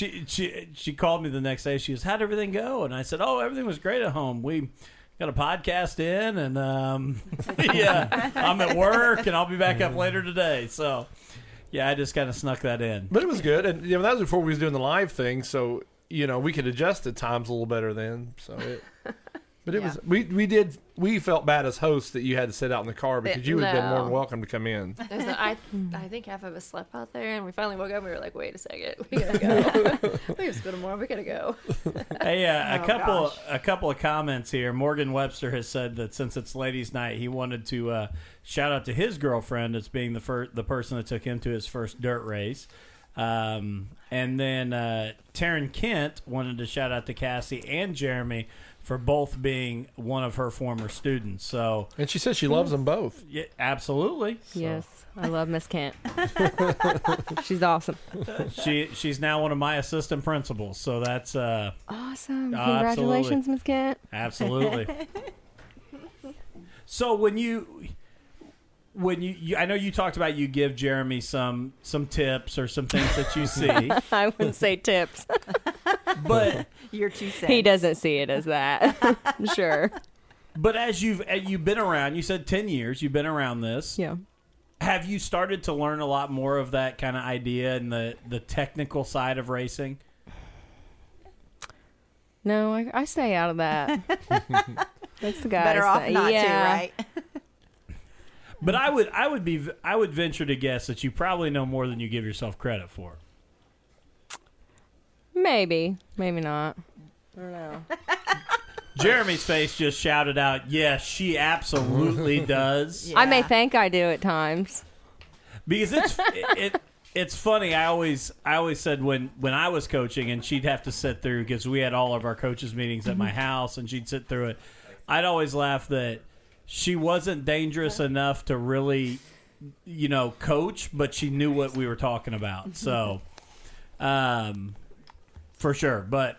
she called me the next day. She goes, how'd everything go? And I said, oh, everything was great at home. We got a podcast in, and yeah, I'm at work, and I'll be back up later today. So, yeah, I just kind of snuck that in. But it was good, and that was before we was doing the live thing, so we could adjust the times a little better then. So, but it was we felt bad as hosts that you had to sit out in the car because you would have been more than welcome to come in. I think half of us slept out there, and we finally woke up and we were like, wait a second, we gotta go. We have spent more, we gotta go. Hey, a gosh. couple of comments here. Morgan Webster has said that since it's ladies' night, he wanted to shout out to his girlfriend as being the person that took him to his first dirt race. And then Taryn Kent wanted to shout out to Cassie and Jeremy for both being one of her former students. So, And she said she loves them both. yeah, absolutely. Yes, I love Miss Kent. She's awesome. She's now one of my assistant principals. So that's Awesome. Absolutely. Congratulations, Miss Kent. absolutely. So when you I know you talked about you give Jeremy some tips or some things that you see, I wouldn't say tips. but You're too sad. He doesn't see it as that. Sure. but as you've been around, you said 10 years you've been around this. Yeah. Have you started to learn a lot more of that kind of idea and the technical side of racing? No, I stay out of that. That's the guys. Better off that- not yeah. to, right? But I would venture to guess that you probably know more than you give yourself credit for. Maybe not. I don't know. Jeremy's face just shouted out, yes, she absolutely does. Yeah. I may think I do at times. Because it's funny. I always said when I was coaching and she'd have to sit through, because we had all of our coaches meetings at my house and she'd sit through it, I'd always laugh that she wasn't dangerous enough to really, coach, but she knew what we were talking about. So, for sure. But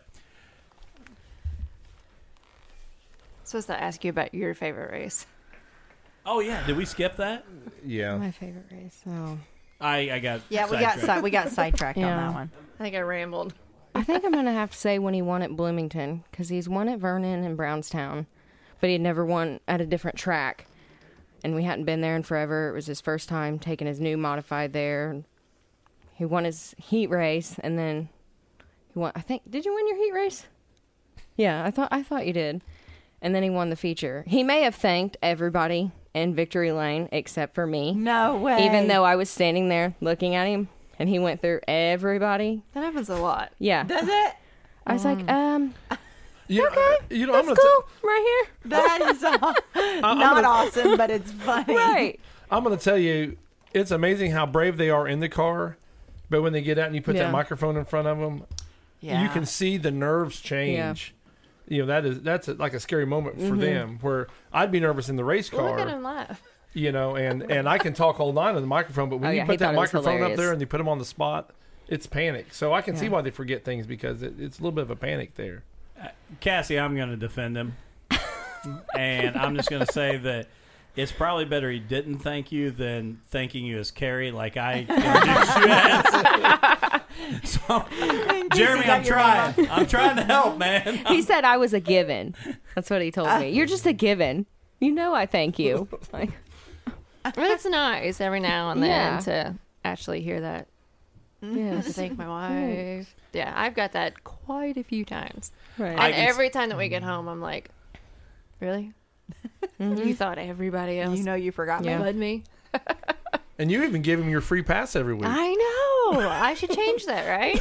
Supposed to ask you about your favorite race. oh yeah, did we skip that? Yeah. My favorite race. Oh. I got Yeah, we got sidetracked on Yeah. that one. I think I rambled. I think I'm going to have to say when he won at Bloomington, because he's won at Vernon and Brownstown, but he'd never won at a different track. And we hadn't been there in forever. It was his first time taking his new modified there. He won his heat race, and then he won. I think, did you win your heat race? Yeah, I thought you did. And then he won the feature. He may have thanked everybody in Victory Lane except for me. No way. Even though I was standing there looking at him, and he went through everybody. That happens a lot. Yeah. Does it? I was like, Yeah, okay, I'm that's gonna cool, right That is not awesome, but it's funny. here. Right. I'm going to tell you, it's amazing how brave they are in the car, but when they get out and you put Yeah. that microphone in front of them, you can see the nerves change. That's like a scary moment for them. Where I'd be nervous in the race Look at car, him laugh. and I can talk all night on the microphone, but when Oh, you yeah, put he that thought it was microphone up hilarious. there and you put them on the spot, it's panic. So I can see Yeah. why they forget things because it's a little bit of a panic there. Cassie, I'm going to defend him. And I'm just going to say that it's probably better he didn't thank you than thanking you as Carrie, like I introduced you as. So, Jeremy, I'm trying. I'm trying to help, man. He said I was a given. That's what he told me. You're just a given. You know I thank you. Like, But it's nice every now and then Yeah. to actually hear that. Yeah, to thank my wife. Yeah, I've got that quite a few times. right. And I can every time that we get home, I'm like, really? You thought everybody else You know you forgot Yeah. me. but me? And you even give him your free pass every week. I know. I should change that, right?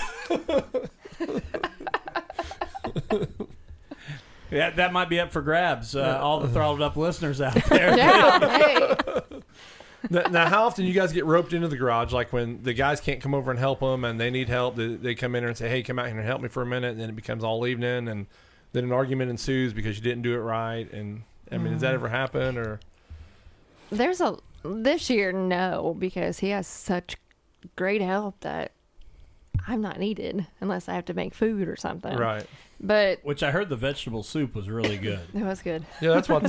Yeah, that might be up for grabs. All the throttled up listeners out there. Yeah. Hey. Now, how often you guys get roped into the garage? Like when the guys can't come over and help them, and they need help, they come in and say, "Hey, come out here and help me for a minute," and then it becomes all evening, and then an argument ensues because you didn't do it right. And I mean, does that ever happen? Or This year, no, because he has such great help that I'm not needed unless I have to make food or something. right? But Which I heard the vegetable soup was really good. it was good. Yeah, that's what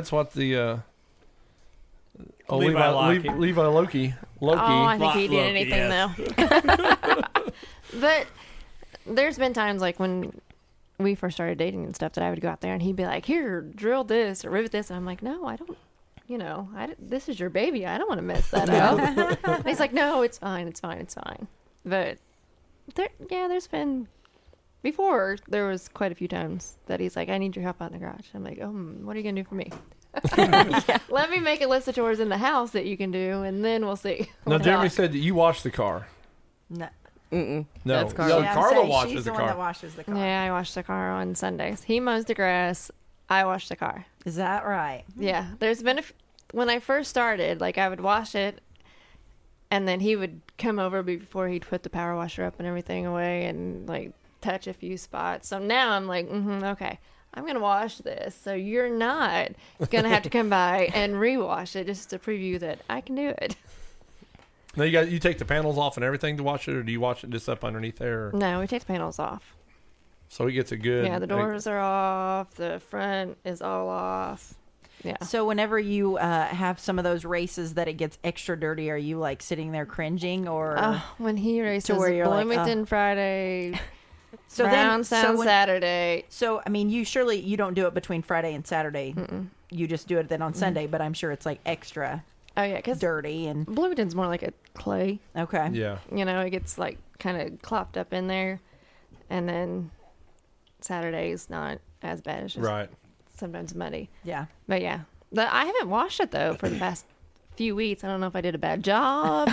Levi Loki. Levi Loki. Oh, I think Lock he did Loki, anything yes. though. But there's been times like when we first started dating and stuff that I would go out there and he'd be like, "Here, drill this or rivet this," and I'm like, "No, I don't. You know, this is your baby. I don't want to mess that up." And he's like, "No, it's fine. It's fine. It's fine." But there's been before there was quite a few times that he's like, "I need your help out in the garage." I'm like, "Oh, what are you gonna do for me?" Let me make a list of chores in the house that you can do, and then we'll see. Now, Jeremy said that you wash the car. No. Mm-mm. No, That's Carla. no, Yeah, I'm Carla saying washes she's the the one that car. washes the car. Yeah, I wash the car on Sundays. He mows the grass. I wash the car. Is that right? Yeah, there's been when I first started, like I would wash it, and then he would come over before he'd put the power washer up and everything away, and like touch a few spots. So now I'm like, okay, I'm gonna wash this. So you're not gonna have to come by and rewash it just to prove you that I can do it. Now you take the panels off and everything to wash it, or do you wash it just up underneath there? Or? No, we take the panels off. So he gets a good. Yeah, the doors are off. The front is all off. Yeah. So whenever you have some of those races that it gets extra dirty, are you like sitting there cringing or? When he races where you're like, Bloomington Friday, So Brownstown when- Saturday. So I mean, you don't do it between Friday and Saturday. You just do it then on Sunday. But I'm sure it's like extra Oh yeah, because dirty and Bloomington's more like a clay. okay. Yeah. You know, it gets like kind of clopped up in there, and then Saturday's not as bad. It's just Right. sometimes muddy. Yeah. But yeah, I haven't washed it though for the past few weeks. I don't know if I did a bad job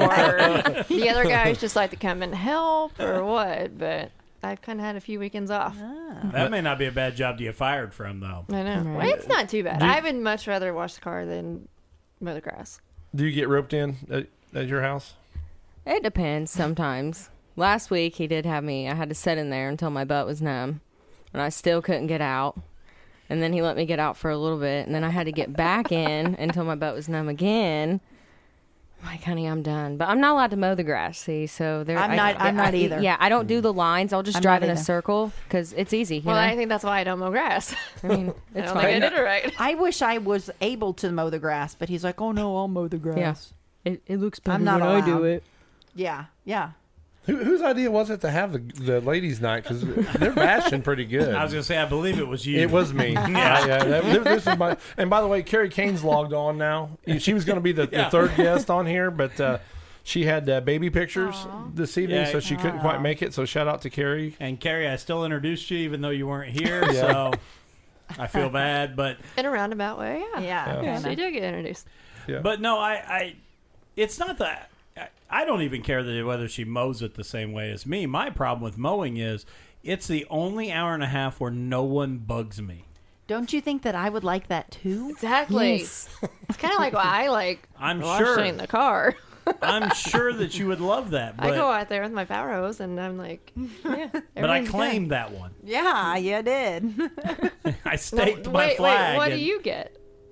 or the other guys just like to come and help or what. But I've kind of had a few weekends off. That may not be a bad job to get fired from, though. I know. Right. Well, it's not too bad. I would much rather wash the car than mow the grass. Do you get roped in at your house? It depends sometimes. Last week he did have me. I had to sit in there until my butt was numb, and I still couldn't get out. And then he let me get out for a little bit, and then I had to get back in until my butt was numb again. I'm like, honey, I'm done. But I'm not allowed to mow the grass, see? So there. I'm not either. Yeah, I don't do the lines. I'll just I'm drive not in a either. circle because it's easy. You Well, know? I think that's why I don't mow grass. I mean, I it's don't think I fine. did it right. I wish I was able to mow the grass, but he's like, "Oh no, I'll mow the grass." It looks better I'm not when I do allowed. it. Yeah. Yeah. Whose idea was it to have the ladies' night? Because they're bashing pretty good. I was going to say, I believe it was you. It was me. This is my. And by the way, Carrie Kane's logged on now. She was going to be the third guest on here, but she had baby pictures this evening, Yeah. so she couldn't quite make it. So shout out to Carrie. And Carrie, I still introduced you even though you weren't here, Yeah. so I feel bad. But In a roundabout way, yeah. Yeah. Yeah. She did get introduced. Yeah. but no, I it's not that. I don't even care whether she mows it the same way as me. My problem with mowing is it's the only hour and a half where no one bugs me. Don't you think that I would like that too? Exactly. Yes. It's kind of like why I like I'm washing sure. the car. I'm sure that you would love that, I go but out there with my power hose and I'm like, yeah. but I everything's claimed that one. Yeah, you did. I good. staked my Wait, flag. what do and- you get?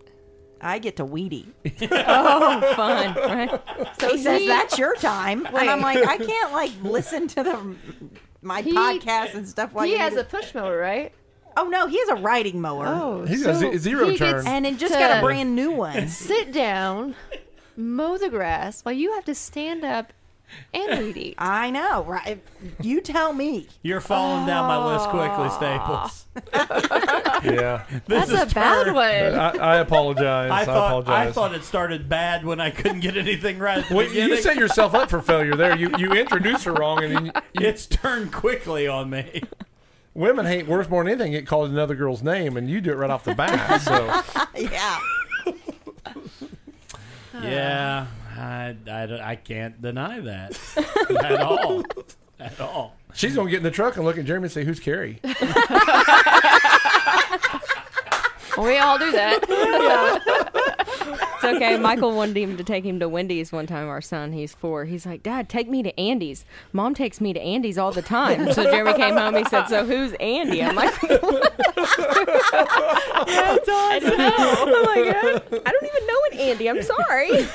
I get to weedy. Oh, fun, right? So he says that's your time, and I'm Wait. like, I can't like listen to my podcast and stuff while He you has do- a push mower, right? Oh no, he has a riding mower. Oh, He's got a zero he turn. gets And it just to got a brand new one. sit down, mow the grass while you have to stand up And we'd eat. I know, right? You tell me. You're falling down my list quickly, Staples. Yeah. This That's is a bad turned- one. I apologize. I I apologize. thought it started bad when I couldn't get anything right at the Well, beginning. you set yourself up for failure there. You introduced her wrong, and then It's turned quickly on me. women hate worse more than anything get called another girl's name, and you do it right off the bat. So Yeah. Yeah, I can't deny that at all. At all. she's gonna get in the truck and look at Jeremy and say, "Who's Carrie?" We all do that. It's okay. Michael wanted him to take him to Wendy's one time. Our son, he's 4. He's like, Dad, take me to Andy's. Mom takes me to Andy's all the time. So Jeremy came home. He said, so who's Andy? I'm like, that's awesome. I'm like, I don't even know an Andy. I'm sorry.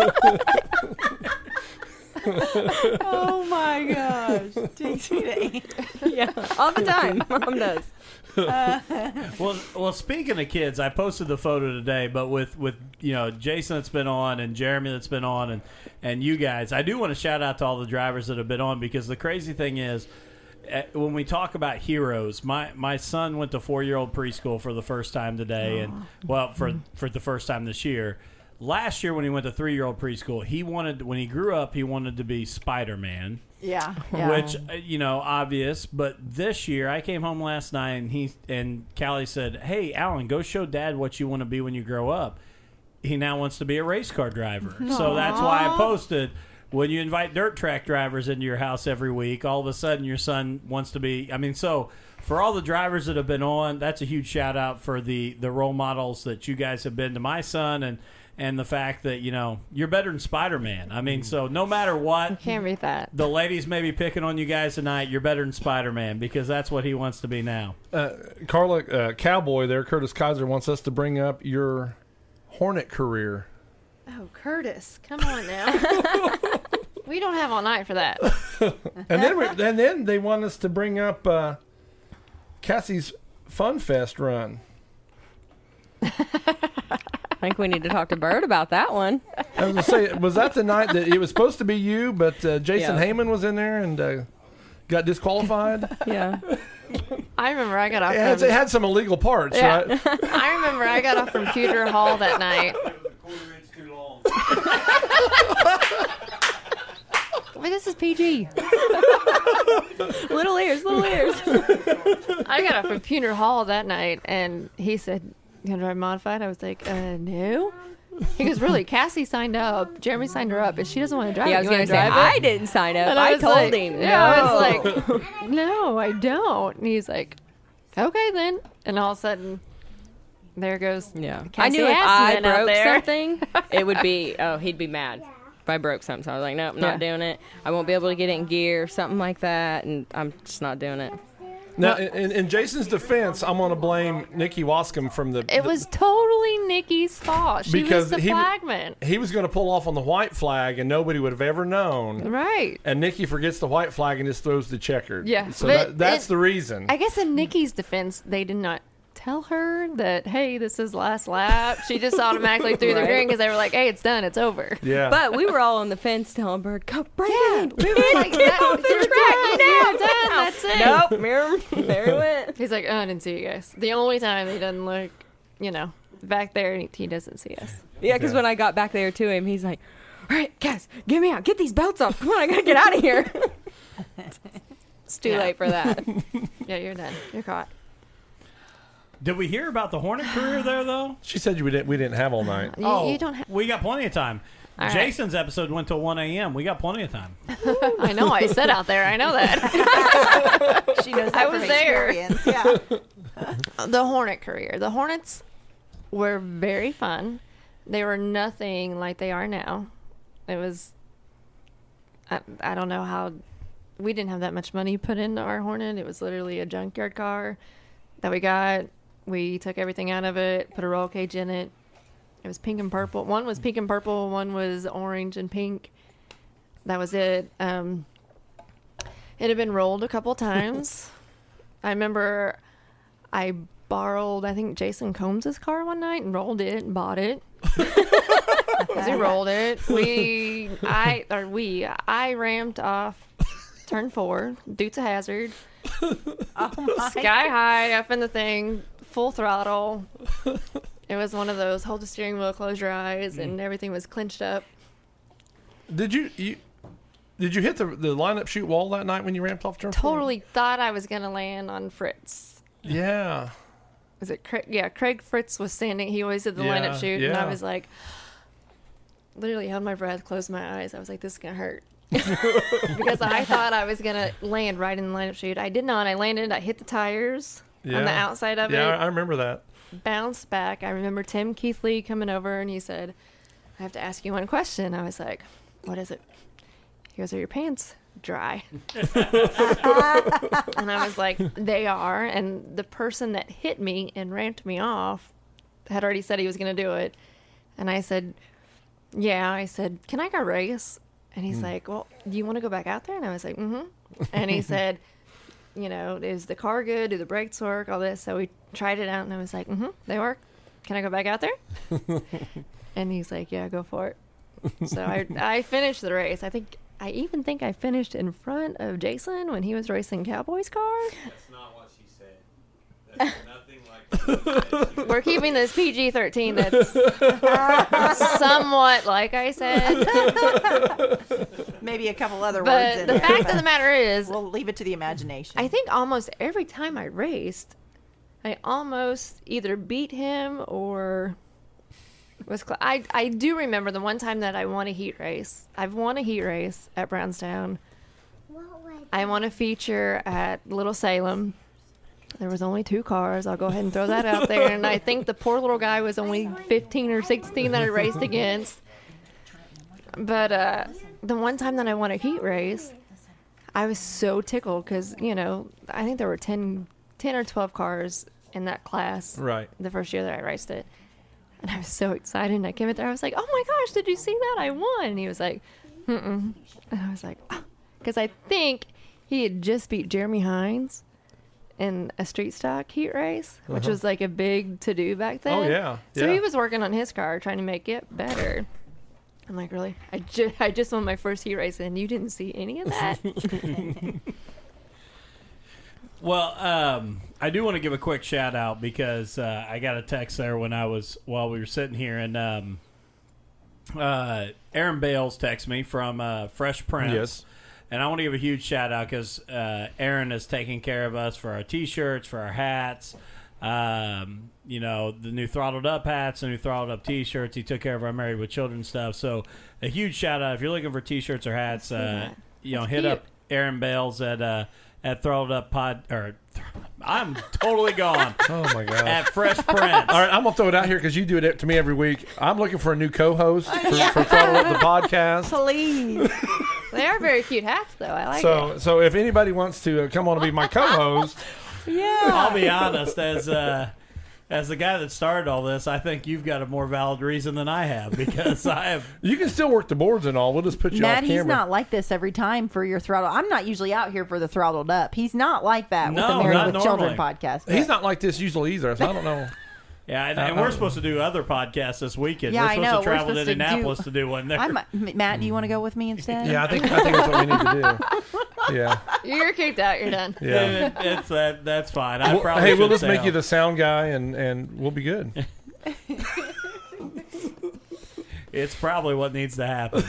Oh my gosh. Takes me to Andy. Yeah, all the time. Mom does. Well, speaking of kids, I posted the photo today, but with Jason that's been on and Jeremy that's been on and you guys, I do want to shout out to all the drivers that have been on, because the crazy thing is, when we talk about heroes, my son went to 4-year-old preschool for the first time today, and for the first time this year. Last year when he went to 3-year-old preschool, when he grew up, he wanted to be Spider-Man. Yeah. Which obvious, but this year I came home last night and Callie said, "Hey, Alan, go show Dad what you want to be when you grow up." He now wants to be a race car driver, so that's why I posted. When you invite dirt track drivers into your house every week, all of a sudden your son wants to be. So for all the drivers that have been on, that's a huge shout out for the role models that you guys have been to my son, and the fact that, you're better than Spider-Man. So no matter what, Can't beat that. the ladies may be picking on you guys tonight, you're better than Spider-Man, because that's what he wants to be now. Carla, Cowboy there, Curtis Kaiser wants us to bring up your Hornet career. Oh, Curtis, come on now. We don't have all night for that. And then they want us to bring up Cassie's Fun Fest run. I think we need to talk to Bird about that one. I was going to say, was that the night that it was supposed to be you, but Jason Yeah. Heyman was in there and got disqualified? Yeah. I remember I got off It from had some illegal parts, Yeah. right? I remember I got off from Pewter Hall that night. Wait, this is PG. Little ears. I got off from Pewter Hall that night, and he said, "You gonna drive modified?" I was like, no. He goes, "Really? Cassie signed up. Jeremy signed her up, and she doesn't want to drive Yeah, I it. was You going want to to say, drive it?" I didn't sign up. And I was told like, him. Yeah, I no. was like, "No, I don't." And he's like, "Okay, then." And all of a sudden, there goes Yeah. I Cassie knew if I Assman out broke there. something, it would be, he'd be mad if I broke something. So I was like, nope, not doing it. I won't be able to get it in gear, something like that, and I'm just not doing it. Now, in Jason's defense, I'm going to blame Nikki Wascom from the... It was totally Nikki's fault. She Because was the he- flagman. He was going to pull off on the white flag, and nobody would have ever known. Right. And Nikki forgets the white flag and just throws the checkered. Yeah, So but that's it- the reason. I guess in Nikki's defense, they did not tell her that, hey, this is last lap. She just automatically threw the Right. green because they were like, hey, it's done. It's over. yeah. But we were all on the fence telling Bird, go, bring Yeah, it. we were like, Get off the you're track done, now. you're done, that's it. Nope, mirror, there he went. He's like, oh, I didn't see you guys. The only time he doesn't look, back there, he doesn't see us. Yeah, because when I got back there to him, he's like, all right, Cass, get me out. Get these belts off. Come on, I got to get out of here. It's too Yeah. late for that. Yeah, you're done. You're caught. Did we hear about the Hornet career there, though? She said we didn't have all night. You don't have. We got plenty of time. All right. Jason's episode went till 1 a.m. We got plenty of time. I know. I said out there. I know that. She knows that I from was there. experience. Yeah. The Hornet career. The Hornets were very fun. They were nothing like they are now. It was. I don't know how. We didn't have that much money put into our Hornet. It was literally a junkyard car that we got. We took everything out of it, put a roll cage in it. It was pink and purple. One was pink and purple. One was orange and pink. That was it. It had been rolled a couple times. I remember I borrowed, I think, Jason Combs' car one night and rolled it and bought it. 'Cause we rolled it. I ramped off turn 4 due to hazard. Oh my Sky high up in the thing, full throttle. It was one of those hold the steering wheel, close your eyes, and everything was clinched up. Did you hit the lineup shoot wall that night when you ramped off turn 4? Totally thought I was gonna land on Fritz. Yeah. Was it Craig? Yeah, Craig Fritz was standing. He always did the Yeah, lineup shoot, and I yeah. was like, literally held my breath, closed my eyes. I was like, this is gonna hurt. Because I thought I was gonna land right in the lineup shoot. I did not. I landed. I hit the tires on the Yeah. outside of Yeah, it. I remember that. Bounced back. I remember Tim Keithley coming over, and he said, I have to ask you one question. I was like, what is it? He goes, are your pants dry? And I was like, they are. And the person that hit me and ramped me off had already said he was going to do it. And I said, yeah. I said, can I go race? And he's like, well, do you want to go back out there? And I was like, mm-hmm. And he said, you know, is the car good? Do the brakes work? All this. So we tried it out, and I was like, mm-hmm, they work. Can I go back out there? And he's like, yeah, go for it. So I finished the race. I even think I finished in front of Jason when he was racing Cowboy's car. That's not what she said. That's nothing like that. We're keeping this PG-13. That's somewhat like I said. Maybe a couple other words But in the there, fact but of the matter is, we'll leave it to the imagination. I think almost every time I raced, I almost either beat him or was I do remember the one time that I won a heat race. I've won a heat race at Brownstown. I won a feature at Little Salem. There was only 2 cars. I'll go ahead and throw that out there. And I think the poor little guy was only 15 or 16 that I raced against. But the one time that I won a heat race, I was so tickled because, you know, I think there were 10 or 12 cars in that class Right. the first year that I raced it. And I was so excited. And I came in there. I was like, oh, my gosh, did you see that? I won. And he was like, mm-mm. And I was like, because I think he had just beat Jeremy Hines in a street stock heat race, which was like a big to-do back then. Oh, yeah. So yeah. he was working on his car, trying to make it better. I'm like, really? I just won my first heat race, and you didn't see any of that? Well, I do want to give a quick shout out because I got a text there while we were sitting here, and Aaron Bales texted me from Fresh Prince. Yes. And I want to give a huge shout out because Aaron is taking care of us for our T-shirts, for our hats. You know, the new Throttled Up hats, the new Throttled Up T-shirts. He took care of our Married with Children stuff. So a huge shout out if you're looking for T-shirts or hats. You know, hit up Aaron Bales at Throttled Up Pod. Or I'm totally gone. Oh my god. At Fresh Prince. All right, I'm gonna throw it out here because you do it to me every week. I'm looking for a new co-host for Throttle Up the podcast. Please. They are very cute hats, though. I like it. So if anybody wants to come on and be my co-host, Yeah. I'll be honest, as the guy that started all this, I think you've got a more valid reason than I have because I have. you can still work the boards and all. We'll just put you Matt, off camera. he's not like this every time for your throttle. I'm not usually out here for the Throttled Up. He's not like that with No, the Married not with Children normally. podcast. He's not like this usually either. So I don't know. Yeah, and we're supposed to do other podcats this weekend. Yeah, we're I supposed know. to We're travel to supposed to Indianapolis to do one there. Matt, do you want to go with me instead? Yeah, I think that's what we need to do. Yeah, You're kicked out. You're done. yeah. It's that's fine. Well, probably hey, we'll should just make stay you on. the sound guy, and we'll be good. It's probably what needs to happen.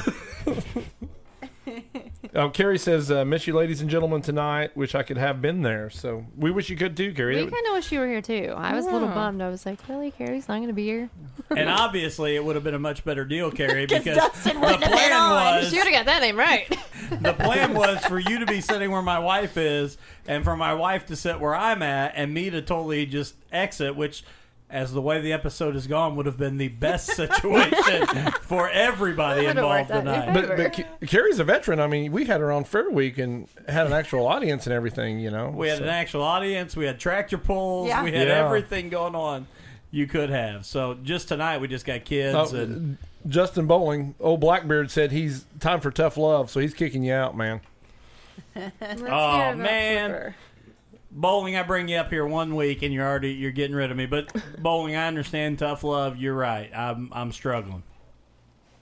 Carrie says, "Miss you, ladies and gentlemen, tonight. Wish I could have been there. So we wish you could too, Carrie. We That kind of wish you were here, too. I was a little Yeah. bummed. I was like, really? Carrie's not going to be here? And obviously, it would have been a much better deal, Carrie, because Dustin the wouldn't have been plan on. was She would have got that name right. the plan was for you to be sitting where my wife is, and for my wife to sit where I'm at, and me to totally just exit, which, as the way the episode has gone, would have been the best situation for everybody That would've involved worked out in your tonight. favor. but Carrie's a veteran. I mean, we had her on Fair Week and had an actual audience and everything. You know, We had So- an actual audience. We had tractor pulls. Yeah. We had Yeah. everything going on you could have. So just tonight, we just got kids. and Justin Bowling, old Blackbeard, said he's time for tough love, so he's kicking you out, man. Let's Oh, hear about man. Flipper. Bowling, I bring you up here 1 week, and you're getting rid of me. But Bowling, I understand tough love. You're right. I'm struggling.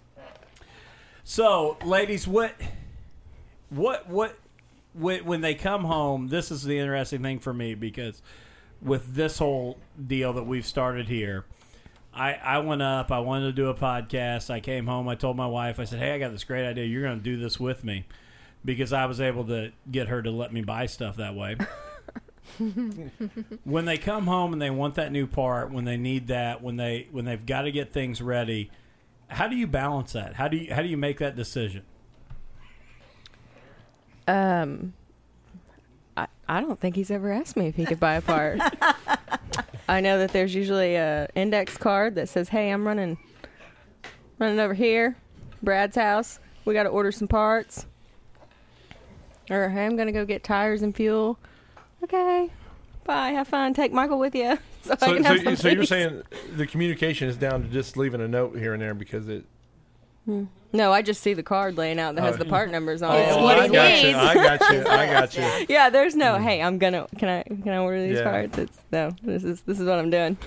So, ladies, what when they come home? This is the interesting thing for me because with this whole deal that we've started here, I went up. I wanted to do a podcast. I came home. I told my wife. I said, "Hey, I got this great idea. You're going to do this with me," because I was able to get her to let me buy stuff that way. When they come home and they want that new part, when they need that, when they've got to get things ready, how do you balance that? How do you make that decision? I don't think he's ever asked me if he could buy a part. I know that there's usually a index card that says, "Hey, I'm running over here, Brad's house. We got to order some parts." Or, "Hey, I'm going to go get tires and fuel." Okay, bye. Have fun. Take Michael with you. So you're saying the communication is down to just leaving a note here and there because it. No, I just see the card laying out that has the part numbers on it. Oh, what he needs. I got you. Yeah, there's no. Hey, can I order these parts? This is what I'm doing.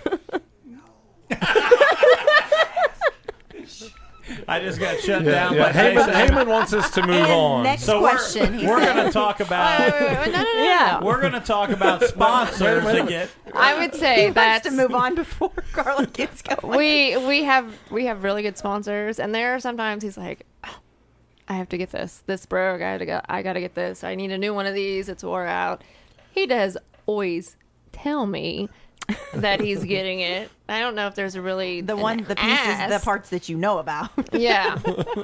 I just got shut down. But Heyman wants us to move on. Next so question. we're going to talk about. No. Yeah. We're going to talk about sponsors again. I would say He that's wants to move on before Carla gets going. we have really good sponsors, and there are sometimes he's like, "Oh, I have to get this broke. I gotta get this. I need a new one of these. It's wore out." He does always tell me that he's getting it. I don't know if there's a really the ask. the parts that you know about. Yeah.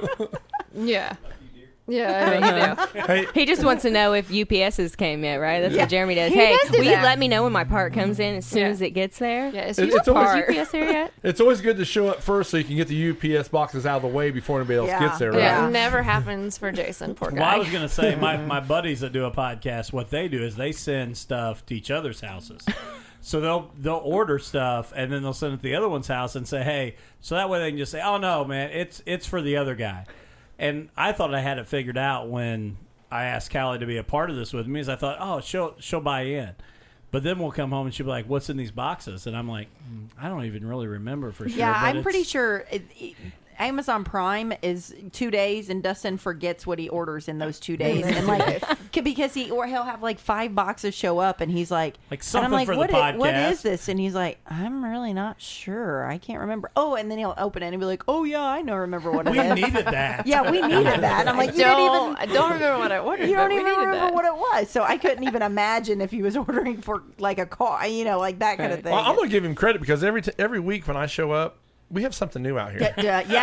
Yeah, I do. Hey, He just wants to know if UPS's came yet, right? That's what Jeremy does. He Hey, does do will you that. let me know when my part comes in as soon as it gets there? Yeah, is It's always- UPS here yet? it's always good to show up first so you can get the UPS boxes out of the way before anybody else Yeah. gets there, right? Yeah, never happens for Jason. Poor guy. Well, I was going to say, my buddies that do a podcast, what they do is they send stuff to each other's houses. So they'll order stuff and then they'll send it to the other one's house and say, "Hey," so that way they can just say, "Oh no, man, it's for the other guy." And I thought I had it figured out when I asked Callie to be a part of this with me. Is I thought, "Oh, she'll buy in," but then we'll come home and she'll be like, "What's in these boxes?" And I'm like, "I don't even really remember for sure." Yeah, but I'm it's- pretty sure Amazon Prime is 2 days, and Dustin forgets what he orders in those 2 days, and like because he'll have like 5 boxes show up, and he's like and something I'm like, for the what podcast. is this? And he's like, I'm really not sure. I can't remember. Oh, and then he'll open it and be like, oh yeah, I know. Remember what We it is? needed that. Yeah, we needed that. And I'm like, I don't remember what I ordered. you don't but we even needed remember that. what it was. So I couldn't even imagine if he was ordering for like a car, like that kind of thing. Well, I'm going to give him credit because every week when I show up, we have something new out here.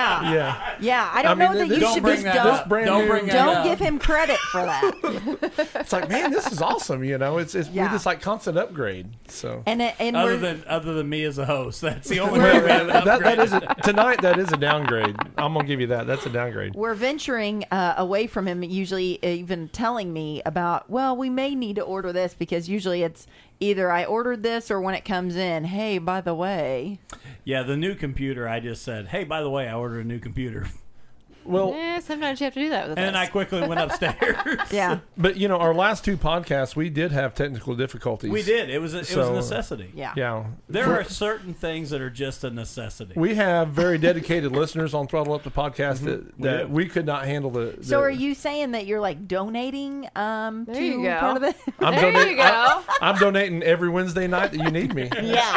Yeah. I don't know that you Don't should bring just that don't up. brand Don't new- bring that don't up. give him credit for that. It's like, man, this is awesome. It's Yeah. we just like constant upgrade. So And Other than me as a host, that's the only way we have an that is tonight. That is a downgrade. I'm gonna give you that. That's a downgrade. we're venturing away from him, usually even telling me about, well, we may need to order this because usually it's either I ordered this or when it comes in, hey, by the way. Yeah, the new computer. I just said, "Hey, by the way, I ordered a new computer," Well, Sometimes you have to do that with and then I us. quickly went upstairs. Yeah. but our last 2 podcasts, we did have technical difficulties. We did. It was a So, necessity. Yeah. Yeah. There are certain things that are just a necessity. We have very dedicated listeners on Throttle Up the podcast that do. we could not handle the. So are you saying that you're like donating to you go. part of it? I'm There donating. you go. I'm donating every Wednesday night that you need me. Yeah.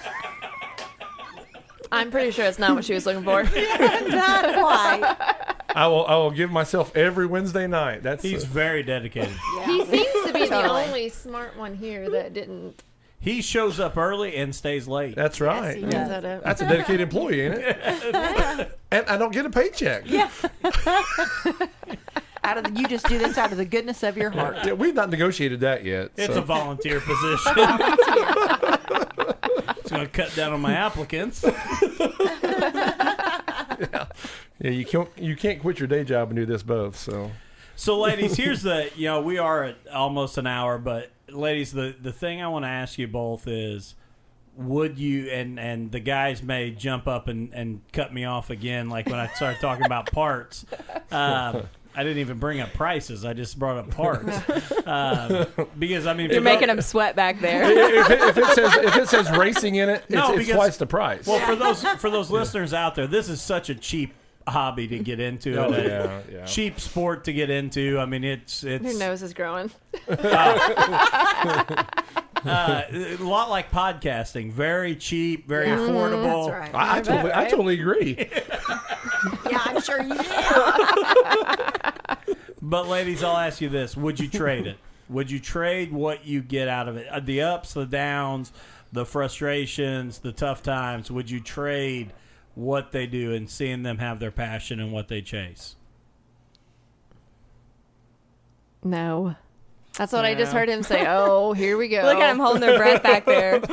I'm pretty sure it's not what she was looking for. Not quite. I will give myself every Wednesday night. That's He's very dedicated. He seems to be the Totally. only smart one here that didn't. He shows up early and stays late. that's right. he Is does. that it? That's a dedicated employee, ain't it? And I don't get a paycheck. Yeah. You just do this out of the goodness of your heart. Yeah, we've not negotiated that yet. It's so. a volunteer position. It's going to cut down on my applicants. Yeah, you can't quit your day job and do this both. So ladies, here's we are at almost an hour, but ladies, the thing I want to ask you both is, would you, and the guys may jump up and cut me off again, like when I started talking about parts. I didn't even bring up prices. I just brought up parts. Because, I mean... You're making him sweat back there. if it says racing in it, No, it's because- twice the price. Well, for those listeners out there, this is such a cheap hobby to get into. Oh, and yeah. cheap sport to get into. I mean, it's Your nose is growing. a lot like podcasting. Very cheap, very Yeah. affordable. That's right. I totally agree. Yeah, I'm sure you do. But ladies, I'll ask you this: would you trade it? Would you trade what you get out of it? The ups, the downs, the frustrations, the tough times. Would you trade what they do and seeing them have their passion and what they chase? No. That's what I just No. heard him say. Oh, here we go. Look at them holding their breath back there.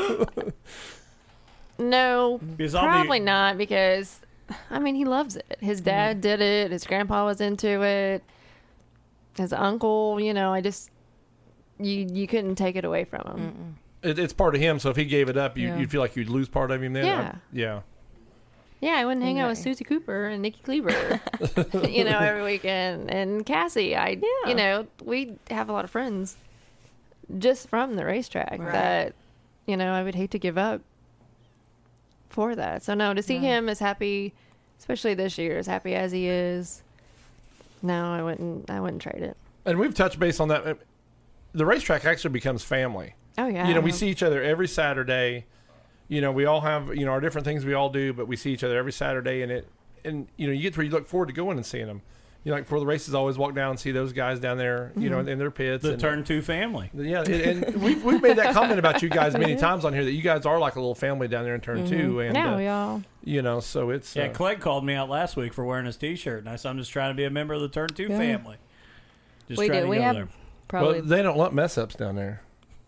No, Because I'll be- probably not, because, I mean, he loves it. His dad did it. His grandpa was into it. His uncle, I just, you couldn't take it away from him. It's part of him. So if he gave it up, Yeah. you'd feel like you'd lose part of him. Then, Yeah. yeah. Yeah, I wouldn't hang out with Okay. Susie Cooper and Nikki Kleber, every weekend. And Cassie, we have a lot of friends just from the racetrack Right. that, I would hate to give up for that. So no, to see him as happy, especially this year, as happy as he is, no, I wouldn't trade it. And we've touched base on that. The racetrack actually becomes family. Oh yeah. We see each other every Saturday. We all have, our different things we all do, but we see each other every Saturday, and you get to where you look forward to going and seeing them. Like before the races, always walk down and see those guys down there, in their pits. The and, Turn 2 family. Yeah, and we've made that comment about you guys many times on here that you guys are like a little family down there in Turn 2. And, no, y'all. so it's... Yeah, Clegg called me out last week for wearing his T-shirt, and I said, I'm just trying to be a member of the Turn 2 family. Just We trying do. to We go have there. probably. Well, they don't want mess-ups down there.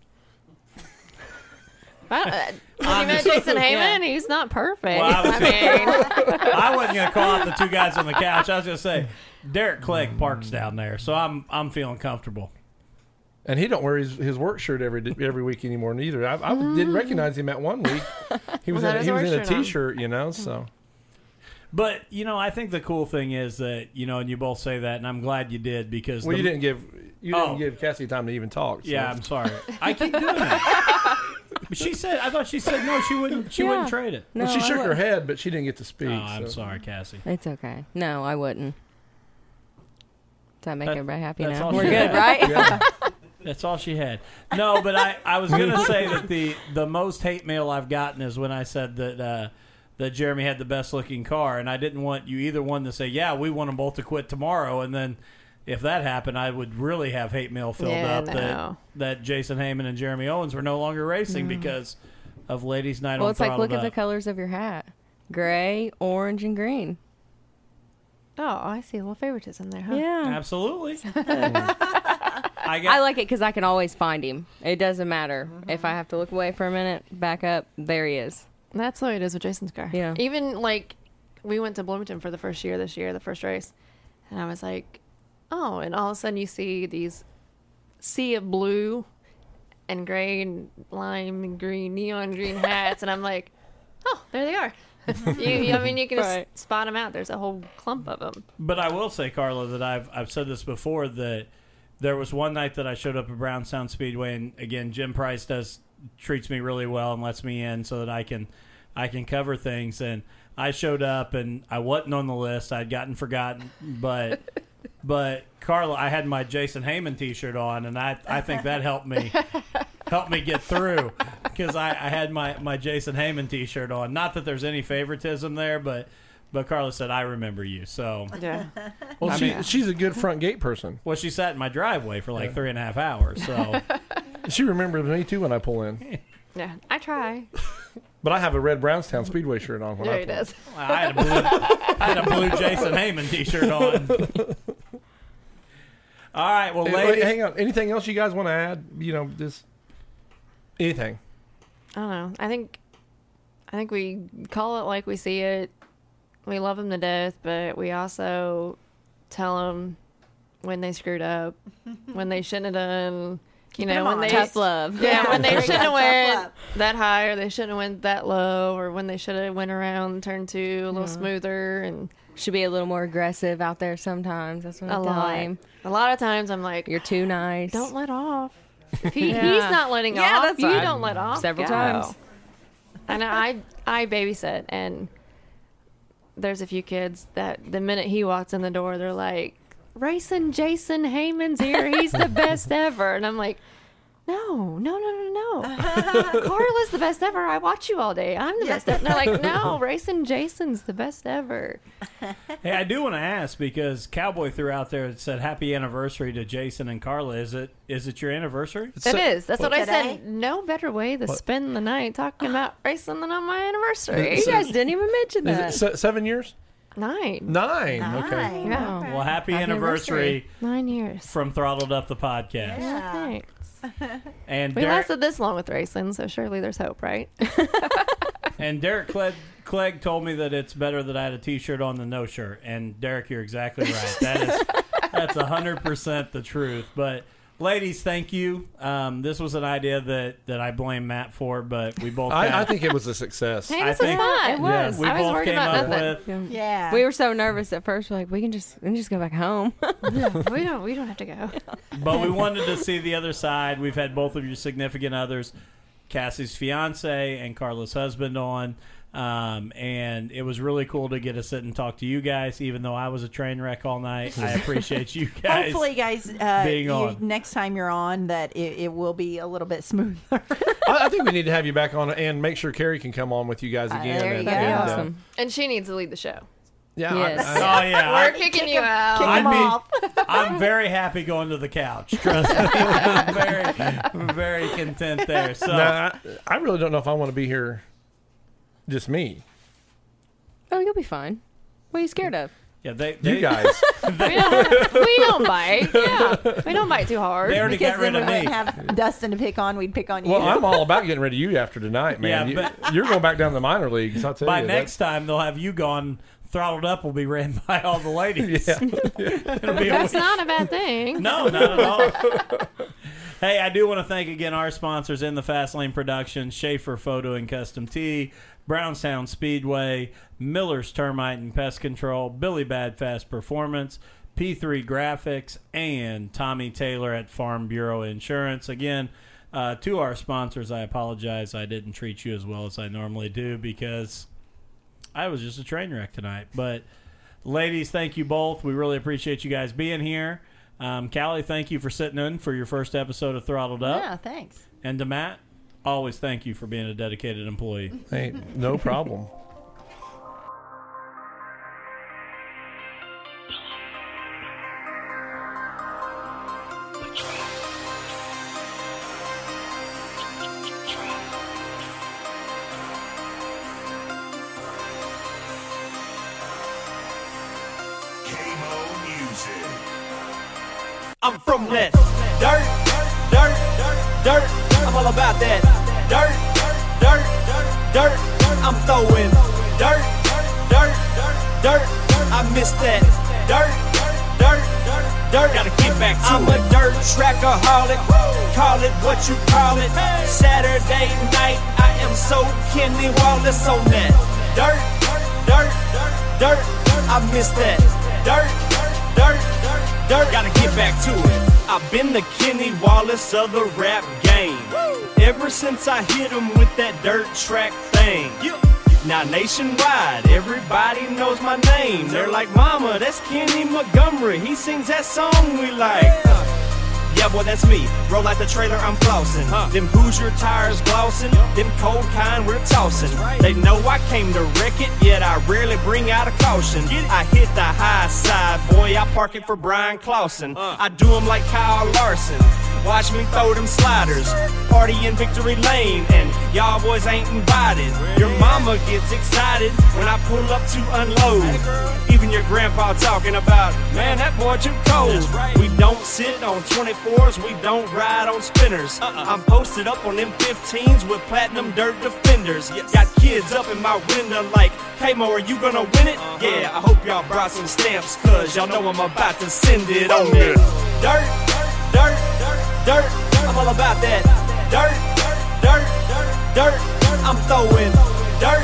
When you met Jason Heyman, he's not perfect. Well, I was- mean, I wasn't going to call out the two guys on the couch. I was going to say, Derek Clegg parks down there, so I'm feeling comfortable. And he don't wear his work shirt every week anymore neither. I didn't recognize him at one week. He was Well, that in is a work shirt on. T-shirt, so... But, I think the cool thing is that, and you both say that, and I'm glad you did, because... Well, you didn't give Oh. Cassie time to even talk. So. Yeah, I'm sorry. I keep doing it. But I thought she said no, she wouldn't trade it. No, Well, she I shook her wouldn't. head, but she didn't get to speak. Oh, I'm so. sorry, Cassie. It's okay. No, I wouldn't. Does that make That- everybody happy that's now? all We're she good, had. right? Yeah. That's all she had. No, but I was going to say that the most hate mail I've gotten is when I said that Jeremy had the best looking car, and I didn't want you either one to say, yeah, we want them both to quit tomorrow, and then if that happened, I would really have hate mail filled Yeah, up no. that Jason Heyman and Jeremy Owens were no longer racing because of Ladies' Night Well, on it's like, Throttled look at the Up. colors of your hat. Gray, orange, and green. oh, I see a little favoritism there, huh? Yeah. Absolutely. I like it because I can always find him. It doesn't matter. If I have to look away for a minute, back up, there he is. That's the way it is with Jason's car. Yeah. Even we went to Bloomington for the first year this year, the first race, and I was like, oh, and all of a sudden you see these sea of blue and gray and lime and green, neon green hats, and I'm like, oh, there they are. you can Right. just spot them out. There's a whole clump of them. But I will say, Carla, that I've said this before, that there was one night that I showed up at Brownstown Speedway, and again, Jim Price treats me really well and lets me in so that I can cover things. And I showed up, and I wasn't on the list. I'd gotten forgotten, but Carla, I had my Jason Heyman T-shirt on, and I think that helped me get through because I had my Jason Heyman T-shirt on. Not that there's any favoritism there, but Carla said, I remember you. So, Yeah. Well, I mean- she's a good front gate person. well, she sat in my driveway for like 3.5 hours. So, She remembers me too when I pull in. Yeah. I try. But I have a red Brownstown Speedway shirt on when Yeah, I he pull. does. I had a blue Jason Heyman T-shirt on. All right, well, Hey, ladies. wait, hang on. Anything else you guys want to add? Just anything. I don't know. I think we call it like we see it. We love them to death, but we also tell them when they screwed up, when they shouldn't have done. Keep when them they Tough love. Yeah, when they There you shouldn't have go. went Tough love. that high, or they shouldn't have went that low, or when they should have went around turn 2 a little smoother, and Should be a little more aggressive out there sometimes. That's what I a tell lot. him. A lot of times I'm like, You're too nice. don't let off. If Yeah. he's not letting Yeah, off, that's you what don't let off. several Go. times. And I babysit, and there's a few kids that the minute he walks in the door, they're like, "Racing Jason Heyman's here. He's the best ever." And I'm like, No. Carla's the best ever. I watch you all day. I'm the best ever. And they're like, no, Racing Jason's the best ever. Hey, I do want to ask, because Cowboy threw out there and said happy anniversary to Jason and Carla. Is it your anniversary? It is. That's what I Today? said. No better way to spend the night talking about racing than on my anniversary. You guys didn't even mention Is that. it 7 years? 9. 9. Okay. Yeah. Well, happy anniversary 9 years. from Throttled Up the podcast. Yeah. Thanks. And We Derek, lasted this long with racing, so surely there's hope, right? and Derek Clegg told me that it's better that I had a T-shirt on than no shirt. And Derek, you're exactly right. That's 100% the truth. But ladies, thank you. This was an idea that I blame Matt for, but we both. I think it was a success. Hey, I this was think- fun. It was. we I was both worried came about up nothing. with. Yeah. We were so nervous at first. We're like, we can just go back home. we don't have to go. But we wanted to see the other side. We've had both of your significant others, Cassie's fiance and Carla's husband, on. And it was really cool to get to sit and talk to you guys, even though I was a train wreck all night. I appreciate you guys. Hopefully, guys, being on. next time you're on, that it will be a little bit smoother. I think we need to have you back on and make sure Carrie can come on with you guys again. there you and, go. and, Awesome. And she needs to lead the show. yeah. Yes. Oh yeah, We're kicking you out. Kick I'd them be- off. I'm very happy going to the couch. Trust me, I'm very content there. So I really don't know if I want to be here. Just me. Oh, you'll be fine. What are you scared of? You yeah, they guys. We don't bite. Yeah. We don't bite too hard. They already Because got rid then of we me. wouldn't have Dustin to pick on. We'd pick on you. Well, I'm all about getting rid of you after tonight, man. Yeah, You're going back down to the minor leagues. I'll tell By you. next time, they'll have you gone. Throttled Up will be ran by all the ladies. Yeah. It'll be a That's week. not a bad thing. No, not at all. Hey, I do want to thank again our sponsors in the Fast Lane Productions, Schaefer Photo and Custom Tee, Brownstown Speedway, Miller's Termite and Pest Control, Billy Bad Fast Performance, P3 Graphics, and Tommy Taylor at Farm Bureau Insurance. Again, to our sponsors, I apologize I didn't treat you as well as I normally do because I was just a train wreck tonight. But ladies, thank you both. We really appreciate you guys being here. Callie, thank you for sitting in for your first episode of Throttled Up. Yeah, thanks. And to Matt, always thank you for being a dedicated employee. Hey, no problem. K-Mo Music. I'm from that dirt. I'm all about that dirt. I'm throwing dirt. I miss that dirt. Gotta get back to I'm a dirt trackaholic. Call it what you call it. Saturday night, I am so Kenny Wallace on that dirt. I miss that dirt. Gotta get back to it. I've been the Kenny Wallace of the rap game. Ever since I hit him with that dirt track thing. Now nationwide, everybody knows my name. They're like, mama, that's Kenny Montgomery. He sings that song we like. Yeah, boy, that's me. Roll out the trailer, I'm flossing. Them Hoosier tires glossing. Them cold kind we're tossing. They know I came to wreck it, yet I rarely bring out a caution. I hit the high side, boy, I park it for Brian Clausen. I do them like Kyle Larson. Watch me throw them sliders. Party in Victory Lane, and y'all boys ain't invited. Your mama gets excited when I pull up to unload. Even your grandpa talking about, man, that boy too cold. We don't sit on 24s, we don't ride on spinners. I'm posted up on them 15s with platinum dirt defenders. Got kids up in my window like, hey Mo, are you gonna win it? Yeah, I hope y'all brought some stamps, cause y'all know I'm about to send it on that dirt. I'm all about that dirt. I'm throwing dirt.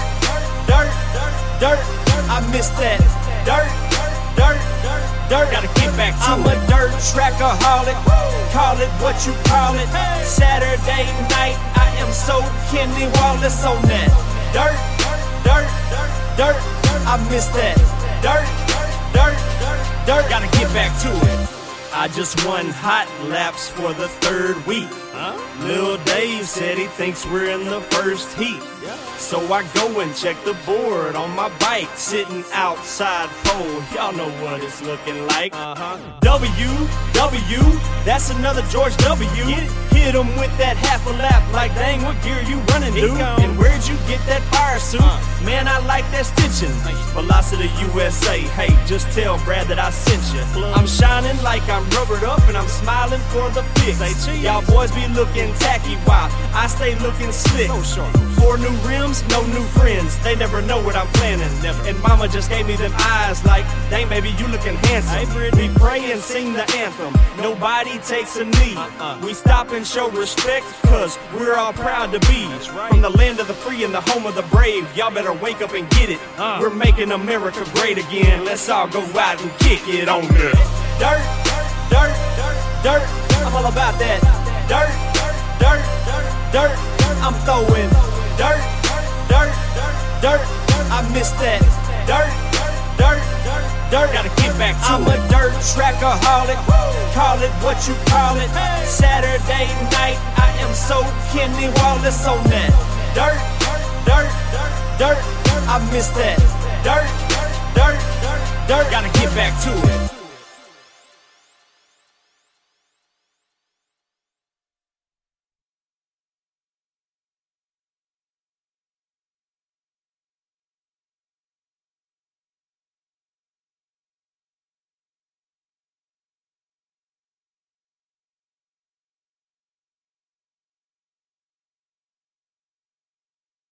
I miss that dirt. Gotta get back to I'm a dirt trackaholic. Call it what you call it. Saturday night, I am so Kenny Wallace on that dirt. I miss that. Dirt, dirt, dirt. Gotta get back to it. I just won hot laps for the 3rd week. Lil Dave said he thinks we're in the first heat. So I go and check the board on my bike, sitting outside pole. Y'all know what it's looking like. W, that's another George W. Hit him with that half a lap, like dang, what gear you running, dude? And where'd you get that fire suit? Man, I like that stitching. Velocity USA, hey, just tell Brad that I sent you. I'm shining like I'm rubbered up and I'm smiling for the pics. Y'all boys be looking tacky while I stay looking slick. 4 new rims, no new friends. They never know what I'm planning. And mama just gave me them eyes like, dang baby, you looking handsome. We pray and sing the anthem. Nobody takes a knee. We stop and show respect, cause we're all proud to be from the land of the free and the home of the brave. Y'all better wake up and get it. We're making America great again. Let's all go out and kick it on the dirt, dirt, dirt. I'm all about that. Dirt, dirt, dirt. I'm throwing dirt, dirt, dirt. I miss that. Dirt, dirt, dirt. Gotta get back to it. I'm a dirt trackaholic. Call it what you call it. Saturday night, I am so Kenny Wallace on that. Dirt, dirt, dirt. I miss that. Dirt, dirt, dirt. Gotta get back to it.